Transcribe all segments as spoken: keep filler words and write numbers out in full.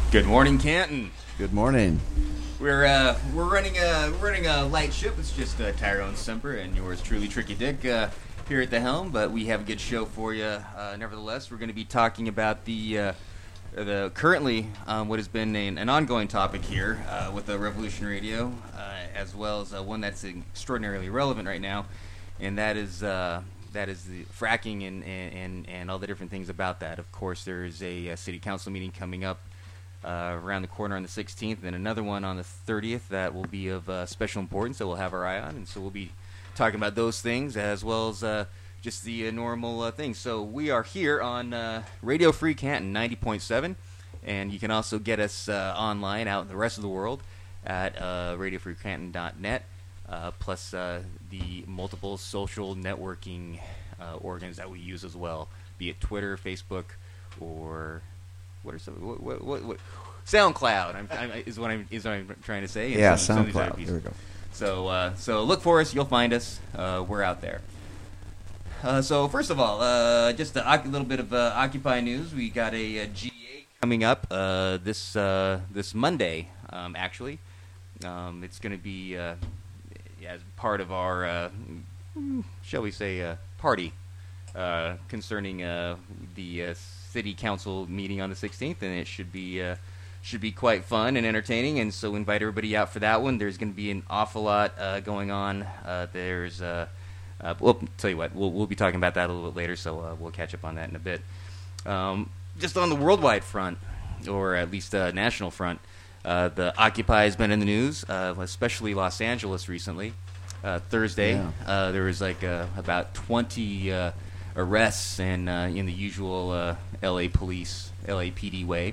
Good morning, Canton. Good morning. We're uh, we're running a we're running a light ship. It's just uh, Tyrone Semper and yours truly, Tricky Dick, uh, here at the helm. But we have a good show for you. Uh, nevertheless, we're going to be talking about the uh, the currently um, what has been an, an ongoing topic here uh, with the Revolution Radio, uh, as well as uh, one that's extraordinarily relevant right now, and that is. Uh, That is the fracking and, and, and all the different things about that. Of course, there is a, a city council meeting coming up uh, around the corner on the sixteenth, and another one on the thirtieth that will be of uh, special importance that we'll have our eye on. And so we'll be talking about those things as well as uh, just the uh, normal uh, things. So we are here on uh, Radio Free Canton ninety point seven, and you can also get us uh, online out in the rest of the world at uh, radio free canton dot net. Uh, plus uh, the multiple social networking uh, organs that we use as well, be it Twitter, Facebook, or what are some what what, what, what SoundCloud I'm, I'm, is what I'm is what I'm trying to say. Yeah, some, SoundCloud. Some there we go. So uh, so look for us. You'll find us. Uh, we're out there. Uh, so first of all, uh, just a, a little bit of uh, Occupy news. We got a, a G eight coming up uh, this uh, this Monday. Um, actually, um, it's going to be. Uh, as part of our, uh, shall we say, uh, party uh, concerning uh, the uh, city council meeting on the sixteenth, and it should be uh, should be quite fun and entertaining. And so, invite everybody out for that one. There's going to be an awful lot uh, going on. Uh, there's, uh, uh, well, tell you what, we'll we'll be talking about that a little bit later, so uh, we'll catch up on that in a bit. Um, just on the worldwide front, or at least uh, national front. Uh, the Occupy has been in the news, uh, especially Los Angeles recently. Uh, Thursday, Yeah. uh, there was like uh, about twenty uh, arrests and uh, in the usual uh, L A police, L A P D way,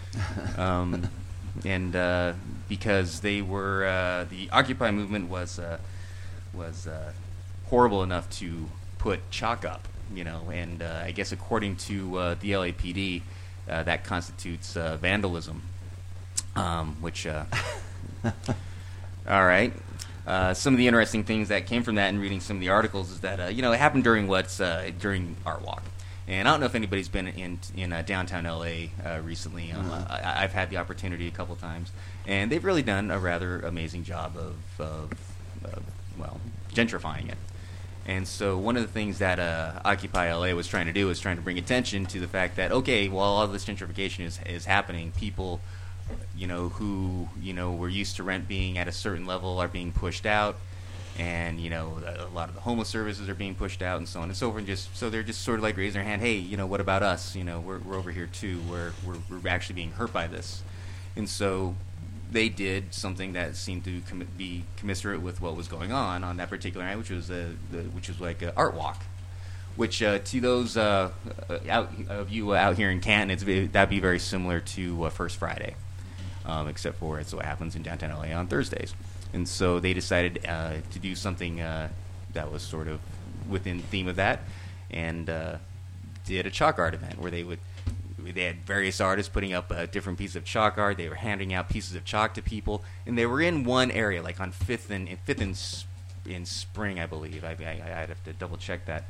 um, and uh, because they were uh, the Occupy movement was uh, was uh, horrible enough to put chalk up, you know, and uh, I guess according to uh, the L A P D, uh, that constitutes uh, vandalism. Um, which, uh, all right. Uh, some of the interesting things that came from that and reading some of the articles is that, uh, you know, it happened during what's, uh, during Art Walk. And I don't know if anybody's been in in uh, downtown L A uh, recently. Um, Mm-hmm. I, I've had the opportunity a couple times. And they've really done a rather amazing job of, of, of well, gentrifying it. And so one of the things that uh, Occupy L A was trying to do was trying to bring attention to the fact that, okay, while all this gentrification is is happening, people... you know, who, you know, were used to rent being at a certain level are being pushed out, and, you know, a lot of the homeless services are being pushed out, and so on and so forth, and just, so they're just sort of like raising their hand, hey, you know, what about us? You know, we're, we're over here too, we're, we're, we're actually being hurt by this. And so they did something that seemed to com- be commiserate with what was going on on that particular night, which was, a, the, which was like an art walk. Which, uh, to those uh, out, of you out here in Canton, it's, that'd be very similar to uh, First Friday. Um, except for it's what happens in downtown L A on Thursdays. And so they decided uh, to do something uh, that was sort of within the theme of that, and uh, did a chalk art event where they would they had various artists putting up uh, different pieces of chalk art. They were handing out pieces of chalk to people, and they were in one area, like on Fifth and Fifth and in Spring, I believe. I, I, I'd have to double check that.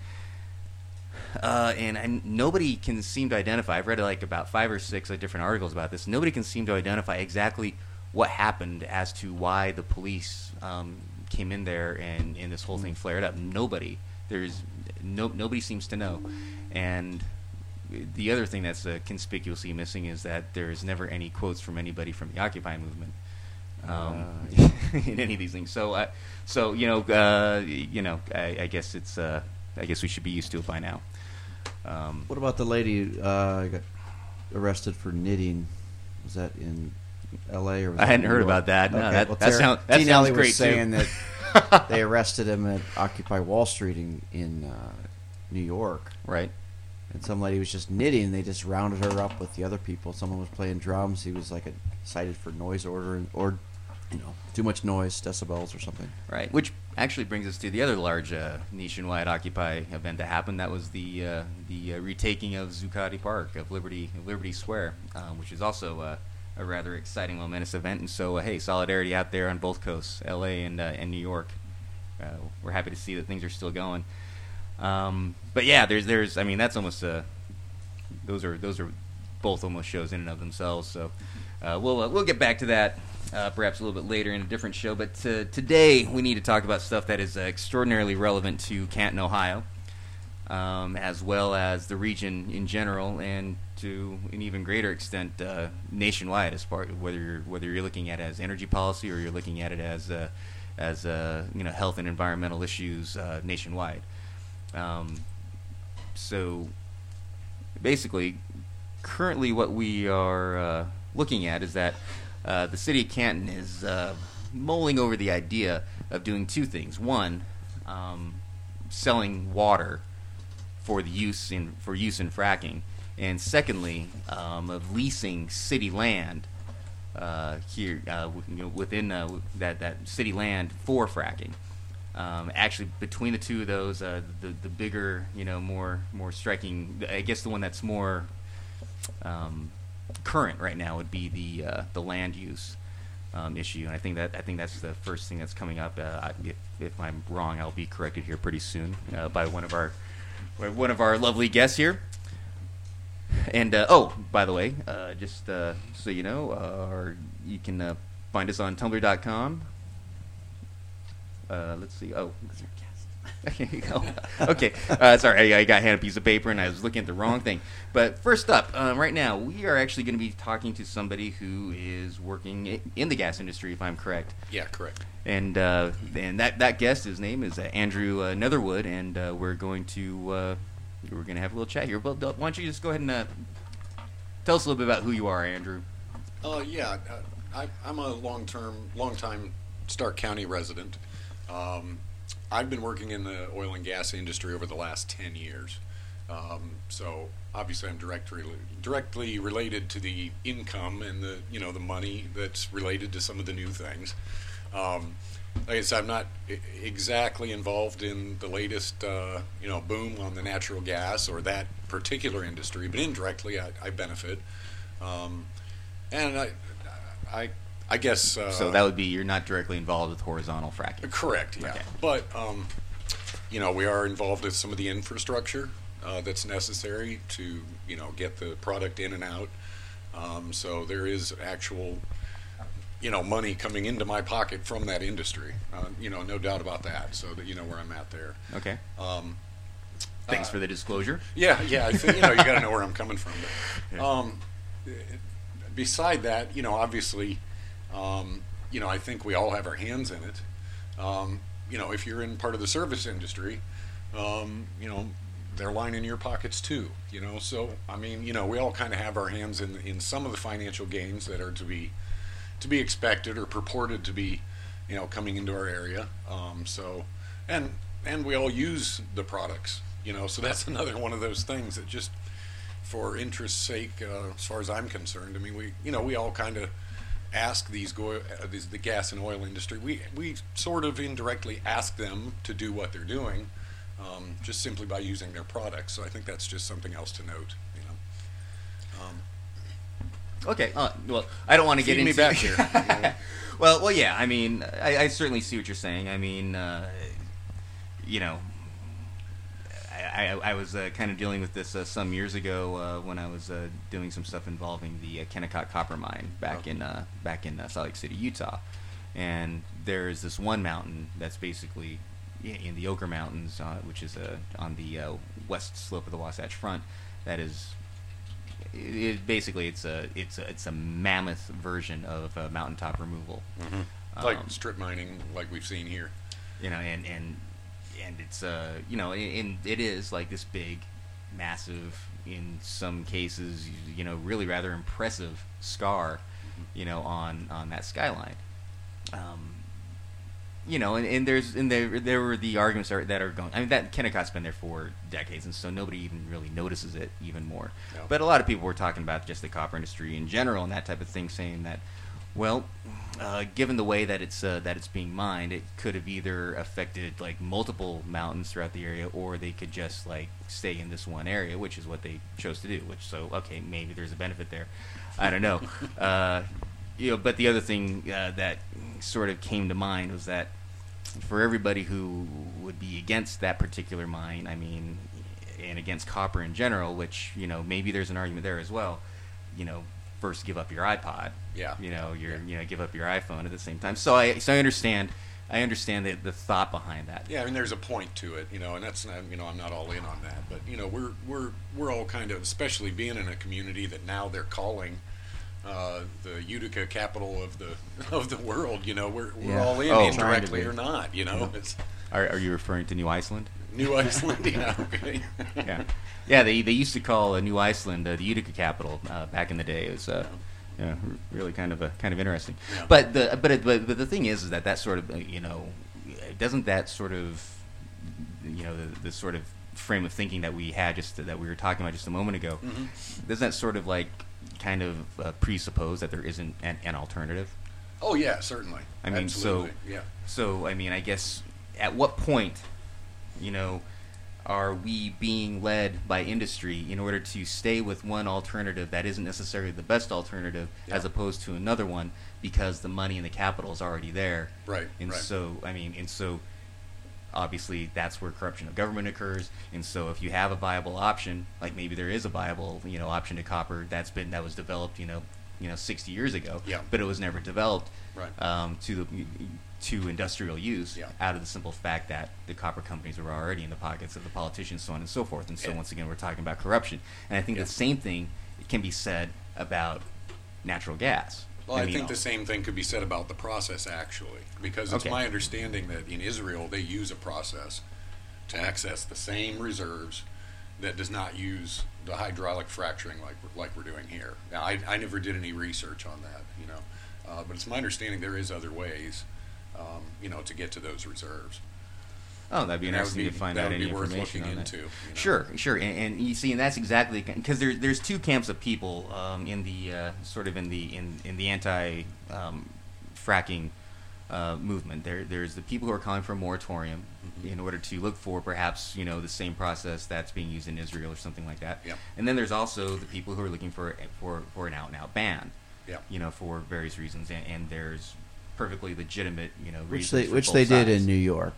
Uh, and, and nobody can seem to identify. I've read like about five or six uh, different articles about this. Nobody can seem to identify exactly what happened as to why the police um, came in there and, and this whole thing flared up. Nobody. There's no nobody seems to know. And the other thing that's uh, conspicuously missing is that there's never any quotes from anybody from the Occupy movement um, uh, in any of these things. So, uh, so you know, uh, you know, I, I guess it's. Uh, I guess we should be used to it by now. Um, What about the lady uh, got arrested for knitting? Was that in L A or was I that hadn't in heard New York? about that. No, Okay. that, well, that, Tara, sound, that Dean sounds Alley great was saying too. that they arrested him at Occupy Wall Street in, in uh, New York. Right. And some lady was just knitting, and they just rounded her up with the other people. Someone was playing drums. He was like a, cited for noise order or, you know, too much noise, decibels or something. Right. Which actually brings us to the other large uh, nationwide Occupy event that happened. That was the uh, the uh, retaking of Zuccotti Park, of Liberty Liberty Square, um, which is also uh, a rather exciting, momentous event. And so, uh, hey, solidarity out there on both coasts, L A and uh, and New York. Uh, we're happy to see that things are still going. Um, but yeah, there's there's I mean that's almost uh, those are those are both almost shows in and of themselves. So uh, we'll uh, we'll get back to that uh, perhaps a little bit later in a different show. But uh, today we need to talk about stuff that is uh, extraordinarily relevant to Canton, Ohio, um, as well as the region in general, and to an even greater extent uh, nationwide, as far whether you're whether you're looking at it as energy policy or you're looking at it as uh, as uh, you know health and environmental issues uh, nationwide. Um, so basically, currently what we are uh, looking at is that uh, the city of Canton is uh, mulling over the idea of doing two things. One, um, selling water for the use in for use in fracking, and secondly, um, of leasing city land uh, here uh, you know, within uh, that that city land for fracking. Um, actually, between the two of those, uh, the the bigger, you know, more more striking, I guess the one that's more um, current right now would be the uh, the land use um, issue, and I think that I think that's the first thing that's coming up. Uh, if, if I'm wrong, I'll be corrected here pretty soon uh, by one of our one of our lovely guests here. And uh, oh, by the way, uh, just uh, so you know, uh, or you can uh, find us on tumblr dot com. Uh, let's see. Oh, oh okay. Uh, sorry, I, I got handed a piece of paper and I was looking at the wrong thing. But first up, um, right now, we are actually going to be talking to somebody who is working in the gas industry, if I'm correct. Yeah, correct. And uh, and that, that guest, his name is uh, Andrew uh, Netherwood, and uh, we're going to uh, we're going to have a little chat here. Well, why don't you just go ahead and uh, tell us a little bit about who you are, Andrew? Uh, yeah, uh, I, I'm a long-term, long-time Stark County resident. Um, I've been working in the oil and gas industry over the last ten years. Um, so obviously I'm directly directly related to the income and the, you know, the money that's related to some of the new things. Um, like I said, I'm not I- exactly involved in the latest, uh, you know, boom on the natural gas or that particular industry, but indirectly I, I benefit. Um, and I, I, I guess. Uh, so that would be you're not directly involved with horizontal fracking. Correct. Yeah. Okay. But um, you know, we are involved with some of the infrastructure uh, that's necessary to, you know, get the product in and out. Um, so there is actual, you know, money coming into my pocket from that industry. Uh, you know, no doubt about that. So that you know where I'm at there. Okay. Um, Thanks uh, for the disclosure. Yeah, yeah. I think, you know, you got to know where I'm coming from. But, um, beside that, you know, obviously. Um, you know, I think we all have our hands in it. Um, you know, if you're in part of the service industry, um, you know, they're lining your pockets too. You know, so I mean, you know, we all kind of have our hands in in some of the financial gains that are to be to be expected or purported to be, you know, coming into our area. Um, so, and and we all use the products. You know, so that's another one of those things that just for interest's sake, uh, as far as I'm concerned, I mean, we you know we all kind of ask these, go, uh, these the gas and oil industry. We we sort of indirectly ask them to do what they're doing, um, just simply by using their products. So I think that's just something else to note. You know. Um, Okay. Uh, well, I don't want to get feed me into back here. You know. well, well, yeah. I mean, I, I certainly see what you're saying. I mean, uh, you know, I, I, I was uh, kind of dealing with this uh, some years ago uh, when I was uh, doing some stuff involving the uh, Kennecott Copper Mine back Okay. in uh, back in uh, Salt Lake City, Utah. And there's this one mountain that's basically in the Ochre Mountains, uh, which is uh, on the uh, west slope of the Wasatch Front. That is, it, it, basically, it's a it's a, it's a mammoth version of uh, mountaintop removal. Mm-hmm. Like Um, strip mining, like we've seen here. You know, and and and it's uh you know, and it is like this big, massive, in some cases, you know, really rather impressive scar, you know, on on that skyline. Um, you know, and, and there's and there there were the arguments are, that are going. I mean, that Kennecott's been there for decades, and so nobody even really notices it even more. No. But a lot of people were talking about just the copper industry in general and that type of thing, saying that, well, uh, given the way that it's uh, that it's being mined, it could have either affected like multiple mountains throughout the area, or they could just like stay in this one area, which is what they chose to do. Which so okay, maybe there's a benefit there. I don't know. uh, you know, but the other thing uh, that sort of came to mind was that for everybody who would be against that particular mine, I mean, and against copper in general, which, you know, maybe there's an argument there as well, you know, first give up your iPod. Yeah. You know, your Yeah. you know give up your iPhone at the same time. So I so I understand I understand the the thought behind that. Yeah, I mean, there's a point to it, you know, and that's not, you know, I'm not all in on that, but you know, we're we're we're all kind of, especially being in a community that now they're calling uh, the Utica capital of the of the world. You know, we're we're Yeah. all in, Oh. indirectly Trying or to be. not. You know, it's Are, are you referring to New Iceland? New Iceland. Yeah, okay. Yeah, yeah. They they used to call uh, New Iceland uh, the Utica capital uh, back in the day. It was uh, yeah, r- really kind of a kind of interesting. Yeah. But the but, it, but but the thing is, is that that sort of uh, you know doesn't that sort of you know the, the sort of frame of thinking that we had just that we were talking about just a moment ago, Mhm. doesn't that sort of like kind of uh, presuppose that there isn't an, an alternative? Oh yeah, certainly. I mean, Absolutely. so yeah. So I mean, I guess at what point, you know, are we being led by industry in order to stay with one alternative that isn't necessarily the best alternative, Yeah. as opposed to another one because the money and the capital is already there? Right, And right. so I mean, and so obviously that's where corruption of government occurs. And so if you have a viable option, like maybe there is a viable, you know, option to copper that's been that was developed, you know, you know, sixty years ago, Yeah. but it was never developed Right. um, to the to industrial use, Yeah. out of the simple fact that the copper companies were already in the pockets of the politicians, so on and so forth. And so Yeah. once again, we're talking about corruption. And I think Yeah. the same thing can be said about natural gas. Well, I, mean, think the same thing could be said about the process, actually, because it's Okay. my understanding that in Israel they use a process to access the same reserves that does not use the hydraulic fracturing like like we're doing here. Now, I, I never did any research on that, you know, uh, but it's my understanding there is other ways, um, you know, to get to those reserves. Oh, that'd be And that would interesting be- to find that out would any be worth information looking on that. into, you know. Sure, sure, and, and you see, and that's exactly because there, there's two camps of people um, in the uh, sort of in the in, in the anti um, fracking uh, movement. There, there's the people who are calling for a moratorium Mhm. in order to look for perhaps you know the same process that's being used in Israel or something like that. Yeah. And then there's also the people who are looking for for for an out and out ban. Yeah. You know, for various reasons, and, and there's perfectly legitimate you know Which reasons they for which both they did sides. in New York,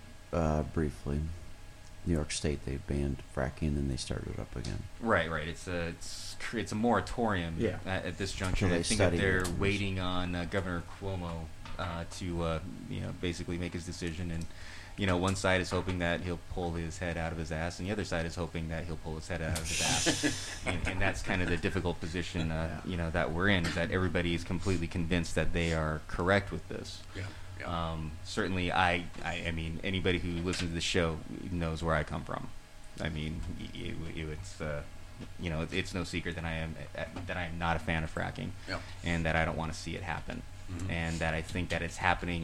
uh, briefly. New York State, they banned fracking, and they started it up again. Right, right. It's a it's cr- it's a moratorium Yeah. at, at this juncture. Until I they think that study they're it. waiting on uh, Governor Cuomo uh, to uh, you know basically make his decision, and you know one side is hoping that he'll pull his head out of his ass, and the other side is hoping that he'll pull his head out of his ass, and, and that's kind of the difficult position uh, you know that we're in, is that everybody is completely convinced that they are correct with this. Yeah. Yeah. Um, certainly, I, I, I mean, anybody who listens to the show knows where I come from. I mean, it, it, it's, uh, you know, it's no secret that I am that I am not a fan of fracking, Yeah. and that I don't want to see it happen, Mhm. and that I think that it's happening,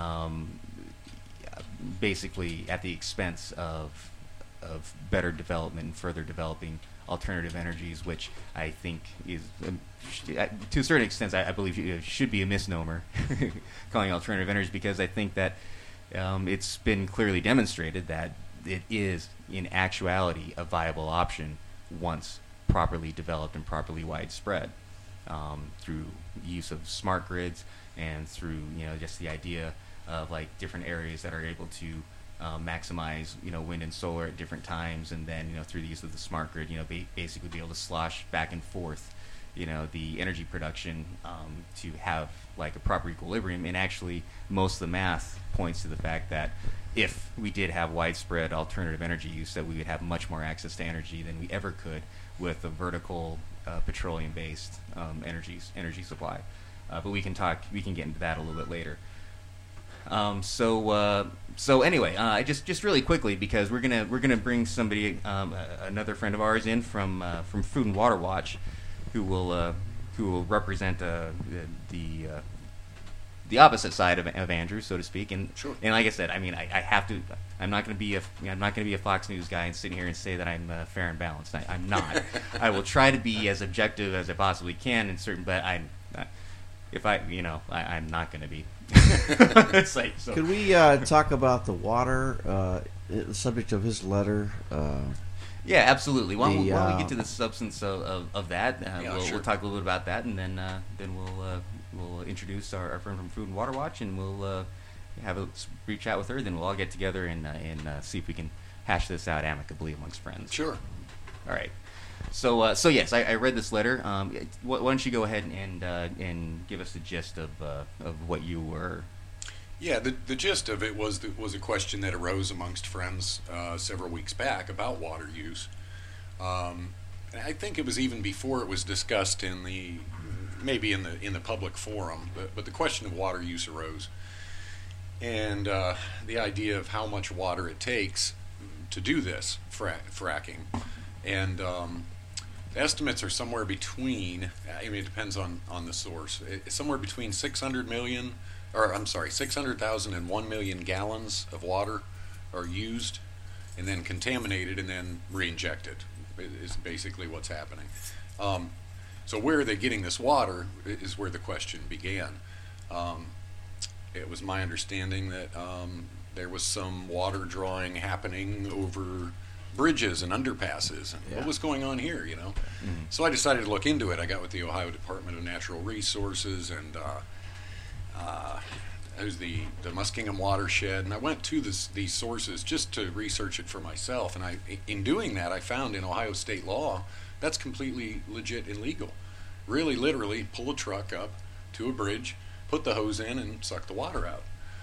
um, basically at the expense of of better development and further developing alternative energies, which I think is, um, sh- uh, to a certain extent, I, I believe it should be a misnomer calling alternative energies, because I think that um, it's been clearly demonstrated that it is, in actuality, a viable option once properly developed and properly widespread, um, through use of smart grids and through, you know, just the idea of like different areas that are able to Uh, maximize, you know, wind and solar at different times, and then, you know, through the use of the smart grid, you know, ba- basically be able to slosh back and forth, you know, the energy production um, to have like a proper equilibrium. And actually, most of the math points to the fact that if we did have widespread alternative energy use, that we would have much more access to energy than we ever could with a vertical uh, petroleum-based um, energy energy supply. Uh, but we can talk, we can get into that a little bit later. Um, so uh, so anyway, uh, just just really quickly, because we're gonna we're gonna bring somebody, um, uh, another friend of ours in from uh, from Food and Water Watch, who will uh, who will represent uh, the the, uh, the opposite side of, of Andrew, so to speak. And Sure. and like I said, I mean, I, I have to. I'm not going to be a I'm not going to be a Fox News guy and sitting here and say that I'm uh, fair and balanced. I, I'm not. I will try to be as objective as I possibly can in certain, but I'm. Uh, if I, you know, I, I'm not going to be. It's like, so. Could we uh, talk about the water, uh, the subject of his letter? Uh, Yeah, absolutely. Why don't, The, why don't uh, we get to the substance of, of, of that? Uh, Yeah, we'll, sure. we'll talk a little bit about that, and then uh, then we'll uh, we'll introduce our, our friend from Food and Water Watch, and we'll uh, have a s- brief chat with her. Then we'll all get together and uh, and uh, see if we can hash this out amicably amongst friends. Sure. All right. So, uh, so yes, I, I read this letter. Um, it- why why don't you go ahead and uh, and give us the gist of uh, of what you were? Yeah, the, the gist of it was that was a question that arose amongst friends uh, several weeks back about water use. Um, and I think it was even before it was discussed in the maybe in the in the public forum, but, but the question of water use arose, and uh, the idea of how much water it takes to do this fra- fracking, and um, the estimates are somewhere between. I mean, it depends on on the source. It's somewhere between six hundred million. Or I'm sorry, six hundred thousand and one million gallons of water are used and then contaminated and then reinjected is basically what's happening. Um, so where are they getting this water is where the question began. Um, it was my understanding that um, there was some water drawing happening over bridges and underpasses and Yeah. what was going on here, you know? Mhm. So I decided to look into it. I got with the Ohio Department of Natural Resources and uh, Uh, it was the, the Muskingum watershed, and I went to this, these sources just to research it for myself. And I, in doing that, I found in Ohio state law that's completely legit and legal. Really, literally, pull a truck up to a bridge, put the hose in, and suck the water out.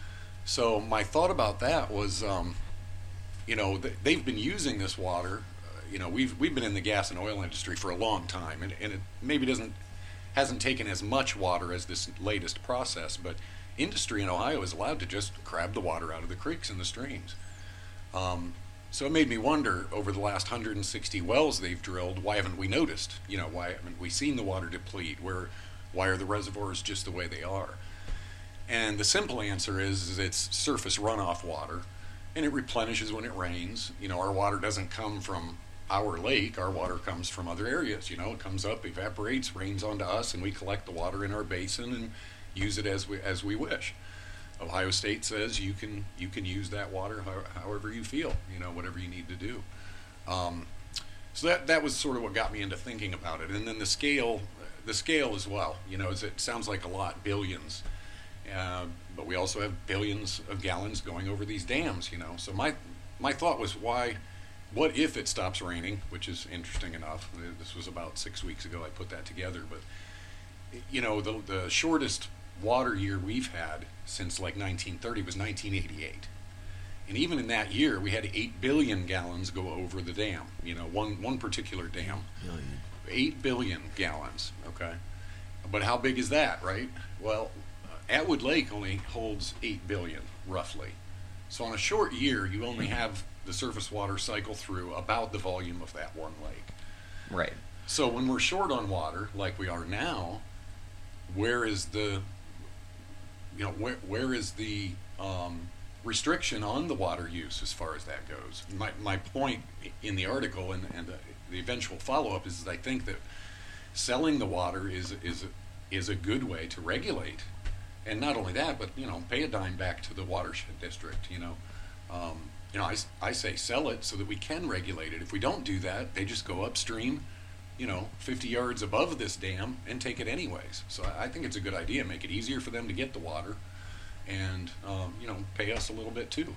So my thought about that was, um, you know, th- they've been using this water. Uh, you know, we've we've been in the gas and oil industry for a long time, and, and it maybe doesn't. hasn't taken as much water as this latest process, but industry in Ohio is allowed to just grab the water out of the creeks and the streams. Um, so it made me wonder, over the last one hundred sixty wells they've drilled, why haven't we noticed? You know, why haven't we seen the water deplete? Where, why are the reservoirs just the way they are? And the simple answer is, is it's surface runoff water, and it replenishes when it rains. You know, our water doesn't come from our lake. Our water comes from other areas. You know, it comes up, evaporates, rains onto us, and we collect the water in our basin and use it as we as we wish. Ohio State says you can you can use that water how, however you feel. You know, whatever you need to do. Um, so that that was sort of what got me into thinking about it. And then the scale, the scale as well. You know, is it sounds like a lot, billions. Uh, but we also have billions of gallons going over these dams. You know, so my my thought was why. What if it stops raining, which is interesting enough. This was about six weeks ago I put that together. But, you know, the, the shortest water year we've had since like nineteen thirty was nineteen eighty-eight. And even in that year, we had eight billion gallons go over the dam, you know, one, one particular dam. Billion. eight billion gallons, okay? But how big is that, right? Well, Atwood Lake only holds eight billion, roughly. So on a short year, you only have the surface water cycle through about the volume of that one lake. Right. So when we're short on water, like we are now, where is the, you know, where where is the um, restriction on the water use as far as that goes? My my point in the article and and the, the eventual follow up is that I think that selling the water is is is a good way to regulate, and not only that, but you know, pay a dime back to the watershed district. You know. Um, You know, I, I say sell it so that we can regulate it. If we don't do that, they just go upstream, you know, fifty yards above this dam and take it anyways. So I, I think it's a good idea. Make it easier for them to get the water and, um, you know, pay us a little bit too.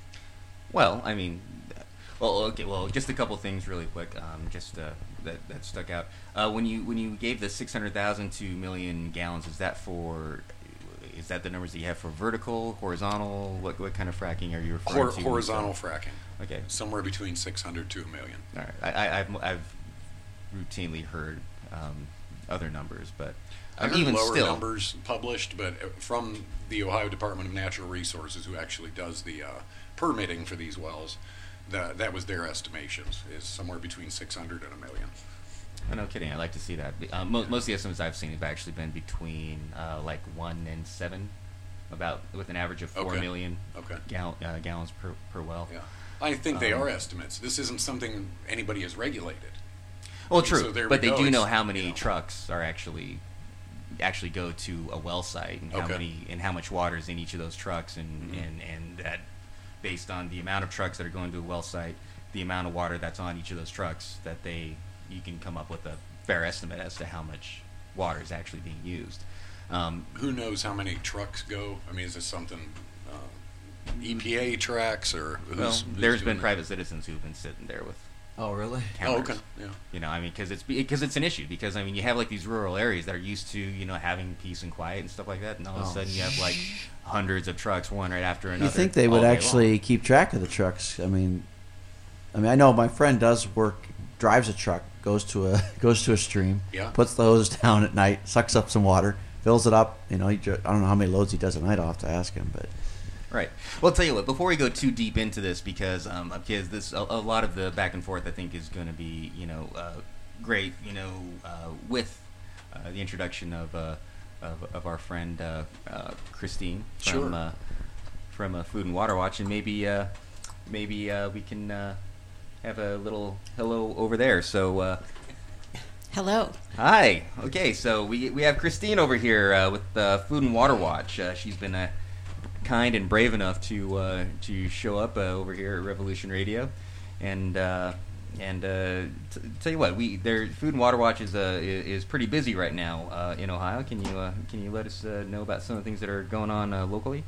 Well, I mean, well, okay, well, just a couple things really quick, um, just uh, that that stuck out. Uh, when you when you gave the six hundred thousand to million gallons, is that for? Is that the numbers that you have for vertical, horizontal? What what kind of fracking are you referring Hor- to? horizontal fracking. Okay. Somewhere between six hundred to a million. All right. I, I, I've I've routinely heard um, other numbers, but I um, heard even lower still, numbers published, but from the Ohio Department of Natural Resources, who actually does the uh, permitting for these wells, that that was their estimations, is somewhere between six hundred and a million. oh, no kidding. I like to see that. Uh, mo- most of the estimates I've seen have actually been between uh, like one and seven, about with an average of four Okay. million Okay. gal- uh, gallons per per well. Yeah. I think they Um, are estimates. This isn't something anybody has regulated. Well, true, So there but we they go. do know It's, how many you know. trucks are actually actually go to a well site and how Okay. many and how much water is in each of those trucks, and, Mhm. and and that based on the amount of trucks that are going to a well site, the amount of water that's on each of those trucks, that they you can come up with a fair estimate as to how much water is actually being used. Um, Who knows how many trucks go? I mean, is this something uh, E P A tracks or who's, well, who's there's doing been that? private citizens who've been sitting there with Oh, really? Oh, cameras. okay. Yeah. You know, I mean, because it's because it's an issue. Because I mean, you have like these rural areas that are used to you know having peace and quiet and stuff like that, and all of a Oh. sudden you have like hundreds of trucks, one right after another. You think they all would day actually long. keep track of the trucks? I mean, I mean, I know my friend does work, drives a truck, goes to a goes to a stream, Yeah. puts the hose down at night, sucks up some water, fills it up. You know, he, dr- I don't know how many loads he does a night. I'll have to ask him, but Right. Well, I'll tell you what. Before we go too deep into this, because um, because this a, a lot of the back and forth, I think, is going to be you know uh, great. You know, uh, with uh, the introduction of uh, of, of our friend uh, uh, Christine from Sure. uh, from uh, Food and Water Watch, and maybe uh, maybe uh, we can uh, have a little hello over there. So. Uh, Hello. Hi. Okay, so we we have Christine over here uh, with uh, Food and Water Watch. Uh, she's been uh, kind and brave enough to uh, to show up uh, over here at Revolution Radio, and uh, and uh, t- tell you what, we their Food and Water Watch is uh, i- is pretty busy right now uh, in Ohio. Can you uh, can you let us uh, know about some of the things that are going on uh, locally?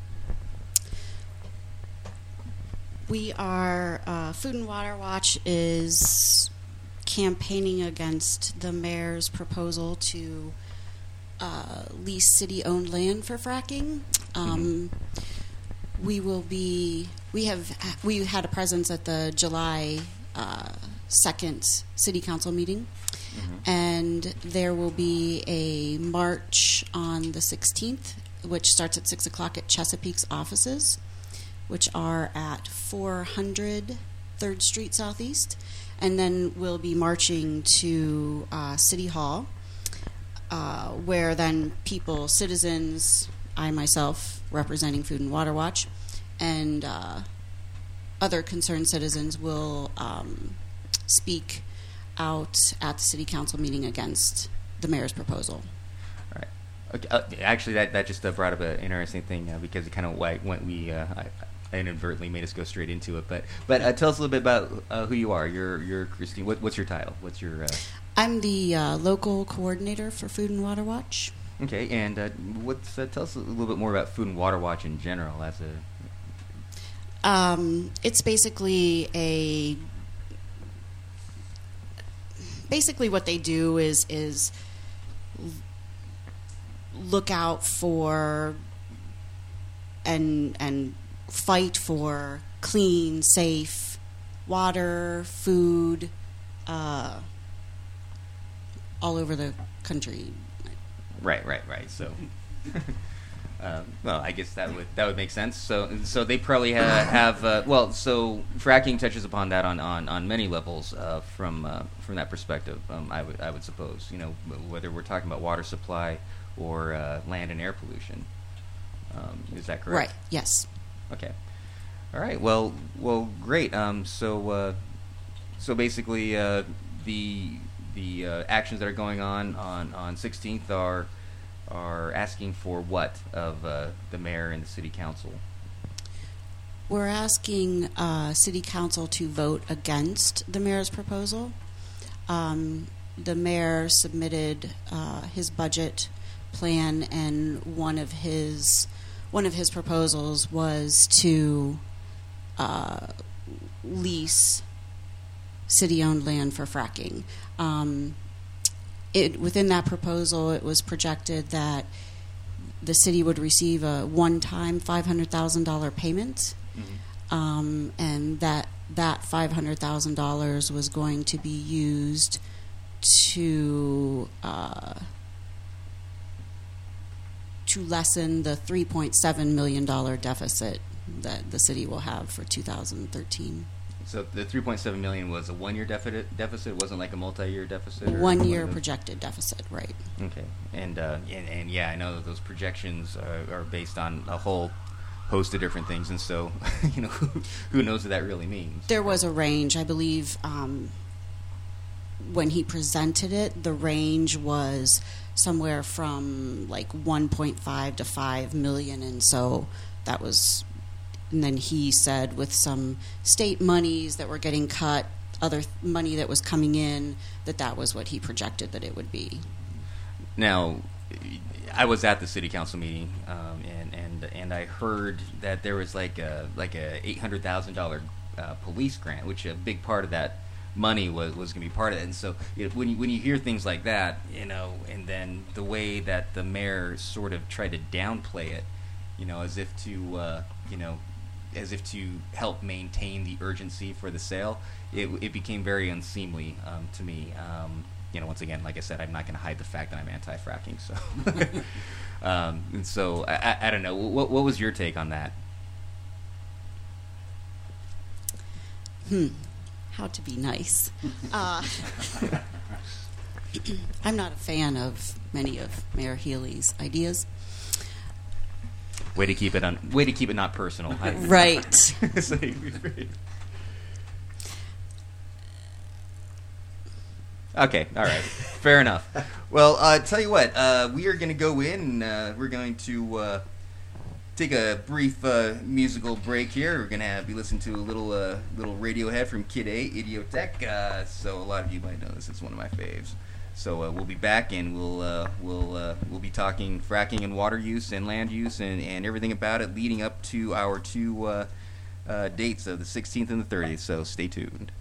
We are, uh, Food and Water Watch is campaigning against the mayor's proposal to uh, lease city-owned land for fracking. Um, we will be, we have, we had a presence at the July uh, second city council meeting. And there will be a march on the sixteenth, which starts at six o'clock at Chesapeake's offices, which are at four hundred third Street Southeast. And then we'll be marching to uh, City Hall, uh, where then people, citizens, I myself, representing Food and Water Watch, and uh, other concerned citizens will um, speak out at the city council meeting against the mayor's proposal. All right. Okay, uh, actually, that, that just uh, brought up an interesting thing uh, because it kind of went we uh, I, I inadvertently made us go straight into it. But but uh, tell us a little bit about uh, who you are. You're you're Christine. What, what's your title? What's your uh... I'm the uh, local coordinator for Food and Water Watch. okay? And uh, what's uh, tell us a little bit more about Food and Water Watch in general as a Um, it's basically a basically what they do is is look out for and and fight for clean, safe water, food, uh, all over the country. right, right, right. So. Um, well, I guess that would that would make sense. So, so they probably ha- have uh, well. So fracking touches upon that on, on, on many levels uh, from uh, from that perspective. Um, I would I would suppose you know whether we're talking about water supply or uh, land and air pollution. Um, is that correct? Right. Yes. Okay. All right. Well, well, great. Um, so, uh, so basically, uh, the the uh, actions that are going on on on sixteenth are. are asking for what of uh, the mayor and the city council? We're asking uh, City Council to vote against the mayor's proposal. Um, the mayor submitted uh, his budget plan, and one of his one of his proposals was to uh, lease city-owned land for fracking. Um, It, within that proposal, it was projected that the city would receive a one-time five hundred thousand dollars payment, Mm-hmm. um, and that that five hundred thousand dollars was going to be used to uh, to lessen the three point seven million dollars deficit that the city will have for two thousand thirteen. So the three point seven million was a one-year deficit. Deficit it wasn't like a multi-year deficit. Or One year of those? projected deficit, right? Okay, and, uh, and and yeah, I know that those projections are, are based on a whole host of different things, and so you know who, who knows what that really means. There was a range, I believe. Um, when he presented it, the range was somewhere from like one point five to five million, and so that was. And then he said, with some state monies that were getting cut, other th- money that was coming in, that that was what he projected that it would be. Now, I was at the city council meeting, um, and, and and I heard that there was like a like a eight hundred thousand dollar uh, police grant, which a big part of that money was was going to be part of it. And so you know, when you, when you hear things like that, you know, and then the way that the mayor sort of tried to downplay it, you know, as if to uh, you know, as if to help maintain the urgency for the sale, it it became very unseemly um, to me. Um, you know, once again, like I said, I'm not going to hide the fact that I'm anti-fracking. So, um, and so I, I, I don't know. What what was your take on that? Hmm. How to be nice. Uh, I'm not a fan of many of Mayor Healy's ideas. Way to keep it on. Way to keep it not personal. I- Right. It's like- Okay, all right, fair enough. Well, uh, tell you what, uh, we are going to go in. And, uh, we're going to uh, take a brief uh, musical break here. We're going to have, be listening to a little uh, little Radiohead from Kid A, Idiotech. Uh, so a lot of you might know this. It's one of my faves. So uh, we'll be back, and we'll uh, we'll uh, we'll be talking fracking and water use and land use and, and everything about it, leading up to our two uh, uh, dates of the sixteenth and the thirtieth. So stay tuned.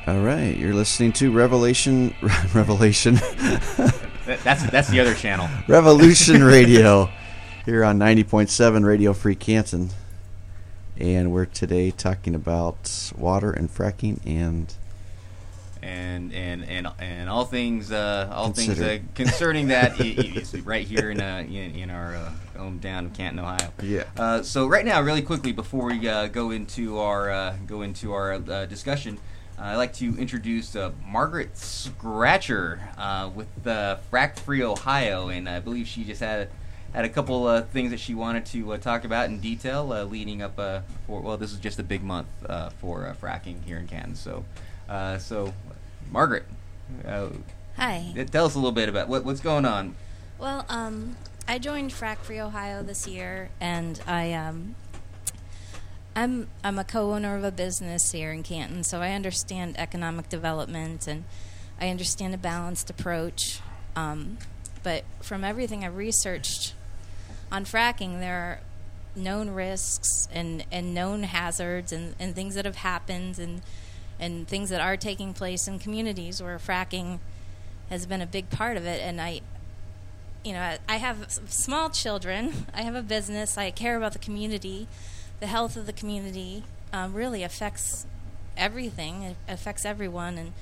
All right, you're listening to Revelation, Revelation, That- That's that's the other channel. Revolution Radio here on ninety point seven Radio Free Canton. And we're today talking about water and fracking and and and and and all things uh, all things Consider. uh, concerning that i- i- is right here in uh, in, in our uh, hometown of Canton, Ohio. Yeah. Uh, so right now, really quickly before we uh, go into our uh, go into our uh, discussion, uh, I'd like to introduce uh, Margaret Scratcher uh, with uh, Frack Free Ohio, and I believe she just had. Had a couple uh, things that she wanted to uh, talk about in detail, uh, leading up uh, for. Well, this is just a big month uh, for uh, fracking here in Canton. So, uh, so Margaret, uh, Hi. tell us a little bit about what, what's going on. Well, um, I joined Frack Free Ohio this year, and I um, I'm I'm a co-owner of a business here in Canton, so I understand economic development and I understand a balanced approach. Um, but from everything I've researched on fracking, there are known risks and, and known hazards and, and things that have happened and and things that are taking place in communities where fracking has been a big part of it. And I, you know, I have s- small children. I have a business. I care about the community. The health of the community um, really affects everything. It affects everyone. And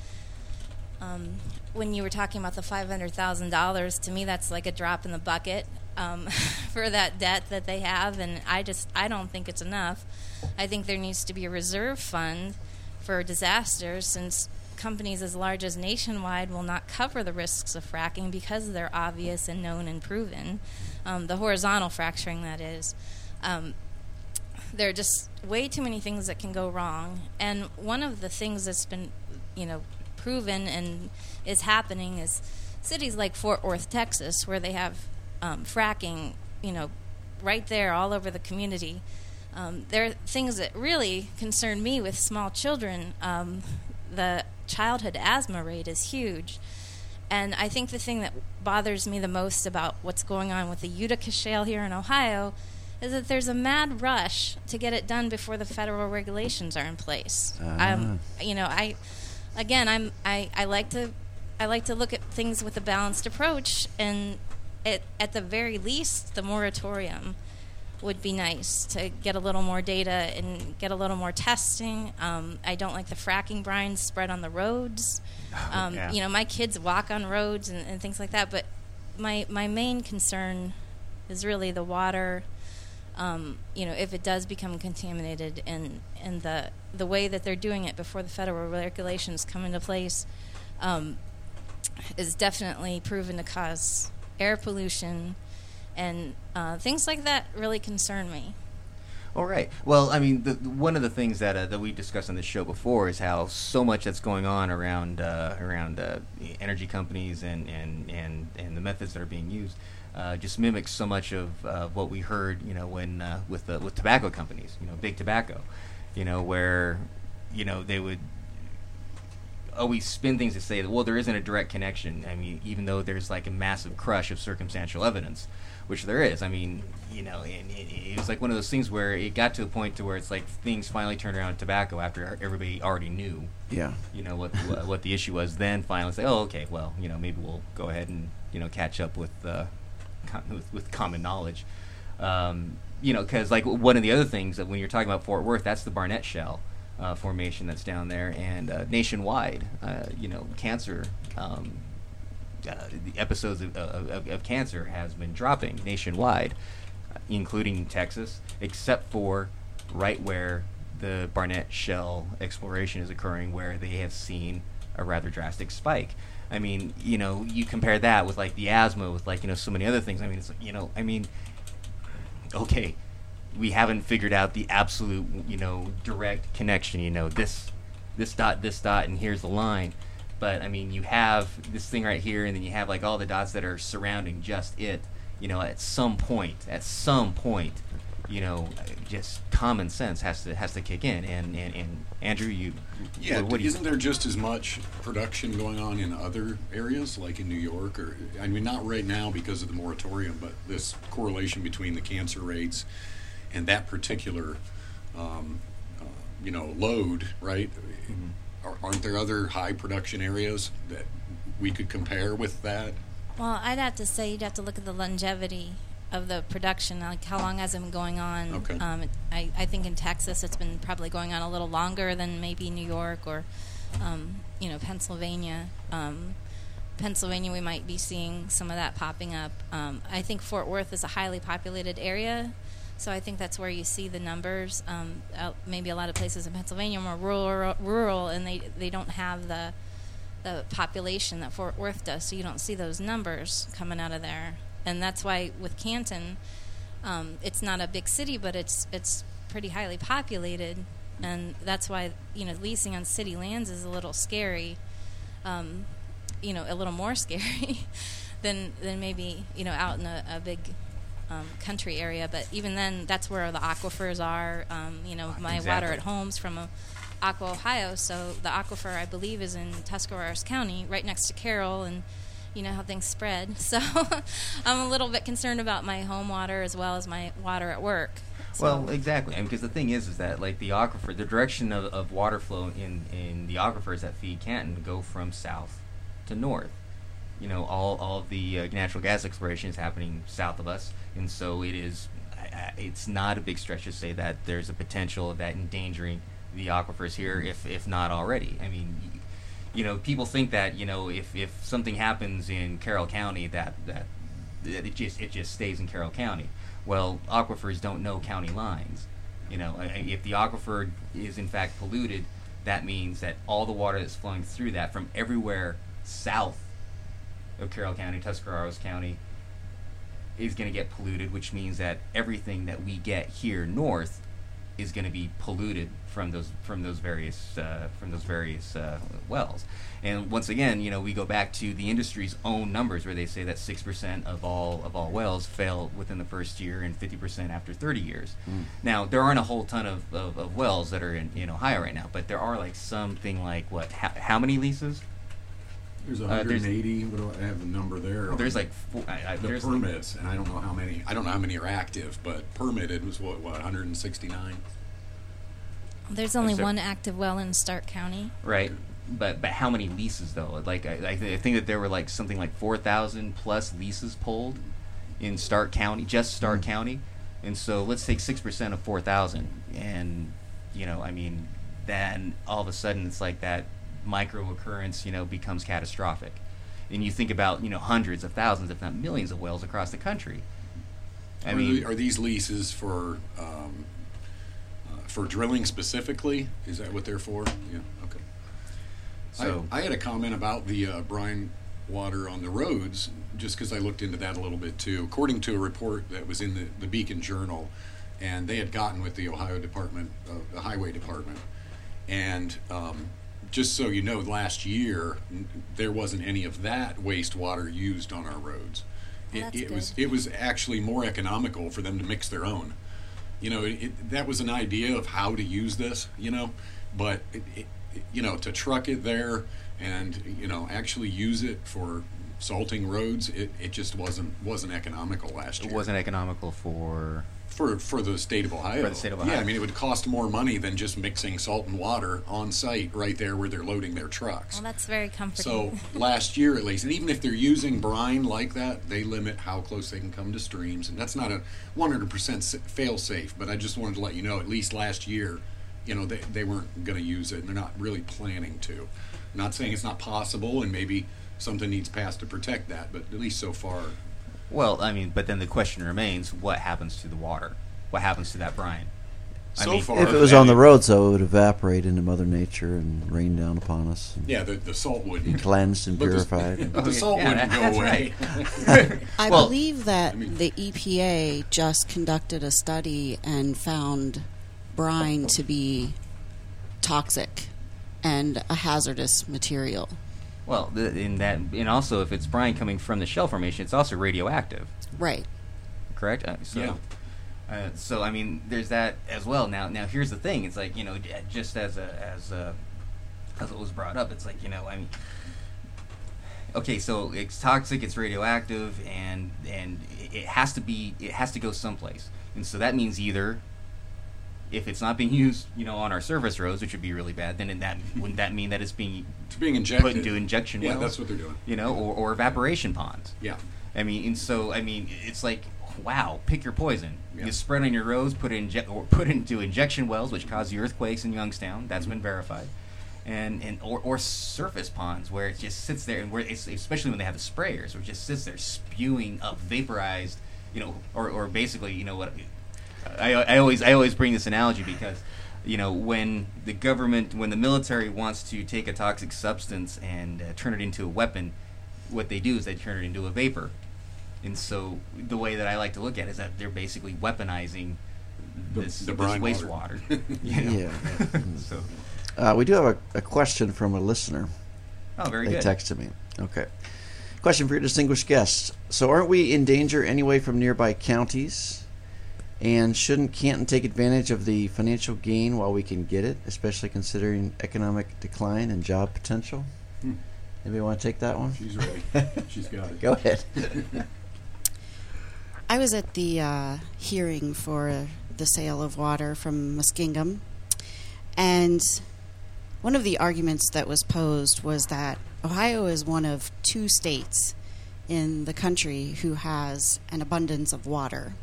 um, when you were talking about the five hundred thousand dollars, to me that's like a drop in the bucket um, for that debt that they have. And I just, I don't think it's enough. I think there needs to be a reserve fund for disasters, since companies as large as Nationwide will not cover the risks of fracking because they're obvious and known and proven. Um, the horizontal fracturing, that is. Um, there are just way too many things that can go wrong. And one of the things that's been, you know, proven and is happening is cities like Fort Worth, Texas, where they have um, fracking, you know, right there all over the community. Um, there are things that really concern me with small children. Um, the childhood asthma rate is huge. And I think the thing that bothers me the most about what's going on with the Utica Shale here in Ohio is that there's a mad rush to get it done before the federal regulations are in place. Ah. Um, you know, I, again, I'm, I, I like to, I like to look at things with a balanced approach, and it, at the very least, the moratorium would be nice to get a little more data and get a little more testing. Um, I don't like the fracking brines spread on the roads. Um, yeah. You know, my kids walk on roads and, and things like that, but my my main concern is really the water. Um, you know, if it does become contaminated, and and the the way that they're doing it before the federal regulations come into place um, is definitely proven to cause air pollution. And uh, things like that really concern me. All right. Well, I mean, the, one of the things that uh, that we discussed on this show before is how so much that's going on around uh, around uh, energy companies and, and, and, and the methods that are being used uh, just mimics so much of uh, what we heard, you know, when uh, with the, with tobacco companies, you know, big tobacco, you know, where you know they would always spin things to say that, well, there isn't a direct connection. I mean, even though there's like a massive crush of circumstantial evidence, which there is. I mean, you know, and it, it was like one of those things where it got to a point to where it's like things finally turned around with tobacco after everybody already knew, yeah. you know, what what, what the issue was. Then finally say, oh, okay, well, you know, maybe we'll go ahead and, you know, catch up with uh, com- with, with common knowledge. Um, you know, because like one of the other things that when you're talking about Fort Worth, that's the Barnett Shell uh, formation that's down there, and uh, nationwide, uh, you know, cancer. Um, Uh, the episodes of, of, of cancer has been dropping nationwide, uh, including Texas, except for right where the Barnett Shell exploration is occurring, where they have seen a rather drastic spike. I mean, you know, you compare that with like the asthma, with like, you know, so many other things. I mean, it's like, you know, I mean, okay, we haven't figured out the absolute, you know, direct connection. You know, this, this dot, this dot, and here's the line. But I mean, you have this thing right here, and then you have like all the dots that are surrounding just it. You know, at some point, at some point, you know, just common sense has to has to kick in. And and, and Andrew, you, Yeah, what, what do you isn't there just as much production going on in other areas, like in New York? Or I mean, not right now because of the moratorium, but this correlation between the cancer rates and that particular, um, uh, you know, load, right? Mm-hmm. are- aren't there other high production areas that we could compare with that? Well, I'd have to say you'd have to look at the longevity of the production, like how long has it been going on. Okay. Um, it, I, I think in Texas it's been probably going on a little longer than maybe New York or, um, you know, Pennsylvania. Um, Pennsylvania, we might be seeing some of that popping up. Um, I think Fort Worth is a highly populated area, so I think that's where you see the numbers. Um, uh, maybe a lot of places in Pennsylvania are more rural, rural, and they they don't have the the population that Fort Worth does, so you don't see those numbers coming out of there. And that's why with Canton, um, it's not a big city, but it's it's pretty highly populated, and that's why, you know, leasing on city lands is a little scary, um, you know, a little more scary than than maybe, you know, out in a, a big um, country area. But even then, that's where the aquifers are. Um, you know, my Exactly. water at home's from a Aqua, Ohio, so the aquifer, I believe, is in Tuscarawas County, right next to Carroll, and you know how things spread. So I'm a little bit concerned about my home water as well as my water at work. So, Well, exactly. I mean, because the thing is, is that like the aquifer, the direction of, of water flow in, in the aquifers that feed Canton go from south to north. You know, all all of the uh, natural gas exploration is happening south of us, and so it is. I- I- It's not a big stretch to say that there's a potential of that endangering the aquifers here, if if not already. I mean, y- you know, people think that, you know, if, if something happens in Carroll County, that, that that it just it just stays in Carroll County. Well, aquifers don't know county lines. You know, I- I- if the aquifer is in fact polluted, that means that all the water that's flowing through that from everywhere south of Carroll County, Tuscarawas County, is going to get polluted, which means that everything that we get here north is going to be polluted from those from those various uh, from those various uh, wells. And once again, you know, we go back to the industry's own numbers, where they say that six percent of all of all wells fail within the first year, and fifty percent after thirty years. Mm. Now, there aren't a whole ton of, of, of wells that are in, in Ohio right now, but there are like something like what? How, how many leases? There's Uh, there's- one hundred eighty. What do I have the number there? There's like four, I, I, the there's permits, and I don't know how many. I don't know how many are active, but permitted was what what one hundred sixty-nine. there's only So- one active well in Stark County. right. But but how many leases though? Like I, I th- I think that there were like something like four thousand plus leases pulled in Stark County, just Stark Mm. County, and so let's take six percent of four thousand, and you know, I mean, then all of a sudden it's like that micro occurrence, you know, becomes catastrophic, and you think about, you know, hundreds of thousands, if not millions, of wells across the country. I are, mean, the- are these leases for um, uh, for drilling specifically? Is that what they're for? Yeah. Okay. So- I, I had a comment about the uh, brine water on the roads, just because I looked into that a little bit too. According to a report that was in the, the Beacon Journal, and they had gotten with the Ohio Department, uh, the Highway Department, and um, just so you know, last year n- there wasn't any of that wastewater used on our roads. Well, It, that's it was good. it was actually more economical for them to mix their own. You know, it, it, that was an idea of how to use this. You know, but it, it, you know, to truck it there and, you know, actually use it for salting roads, it, it just wasn't wasn't economical last year. it wasn't economical for. for for the state of Ohio. For the state of Yeah, Ohio. I mean, it would cost more money than just mixing salt and water on site right there where they're loading their trucks. Well, that's very comforting. So last year, at least, and even if they're using brine like that, they limit how close they can come to streams, and that's not a one hundred percent fail safe. But I just wanted to let you know, at least last year, you know, they they weren't going to use it, and they're not really planning to. I'm not saying it's not possible, and maybe something needs passed to protect that, but at least so far. Well, I mean, but then the question remains: what happens to the water? What happens to that brine? I So mean, far, If it was that- on the roads, though, it would evaporate into Mother Nature and rain down upon us. And Yeah, the the salt be wouldn't. cleansed and But the- purified. But the Oh, yeah, salt yeah, wouldn't that- go that's away. right. I Well, believe that I mean- the E P A just conducted a study and found brine to be toxic and a hazardous material. Well, the, in that, and also if it's brine coming from the shell formation, it's also radioactive, Right. correct? Uh, so, Yeah. uh, so I mean, there's that as well. Now, now here's the thing: it's like, you know, j- just as a, as a, as it was brought up, it's like, you know, I mean, okay, so it's toxic, it's radioactive, and and it has to be, it has to go someplace, and so that means either if it's not being used, you know, on our surface roads, which would be really bad, then in that wouldn't that mean that it's being It's being injected. put into injection Yeah, wells? that's what they're doing. You know, or, or evaporation ponds. Yeah. I mean, and so I mean, it's like, wow, pick your poison. Yeah. You spread on your roads, put it inje- or put into injection wells, which cause the earthquakes in Youngstown. That's Mm-hmm. been verified, and and or, or surface ponds where it just sits there, and where it's, especially when they have the sprayers, where it just sits there spewing up vaporized, you know, or, or basically, you know what. I, I always I always bring this analogy because, you know, when the government, when the military wants to take a toxic substance and uh, turn it into a weapon, what they do is they turn it into a vapor. And so the way that I like to look at it is that they're basically weaponizing The- this, the this brine water. wastewater. You know? Yeah. So, Uh, we do have a, a question from a listener. oh, very They good. texted me. Okay. Question for your distinguished guests. So, aren't we in danger anyway from nearby counties? And shouldn't Canton take advantage of the financial gain while we can get it, especially considering economic decline and job potential? Hmm. Anybody want to take that one? She's ready. She's got it. Go ahead. I was at the uh, hearing for the sale of water from Muskingum, and one of the arguments that was posed was that Ohio is one of two states in the country who has an abundance of water.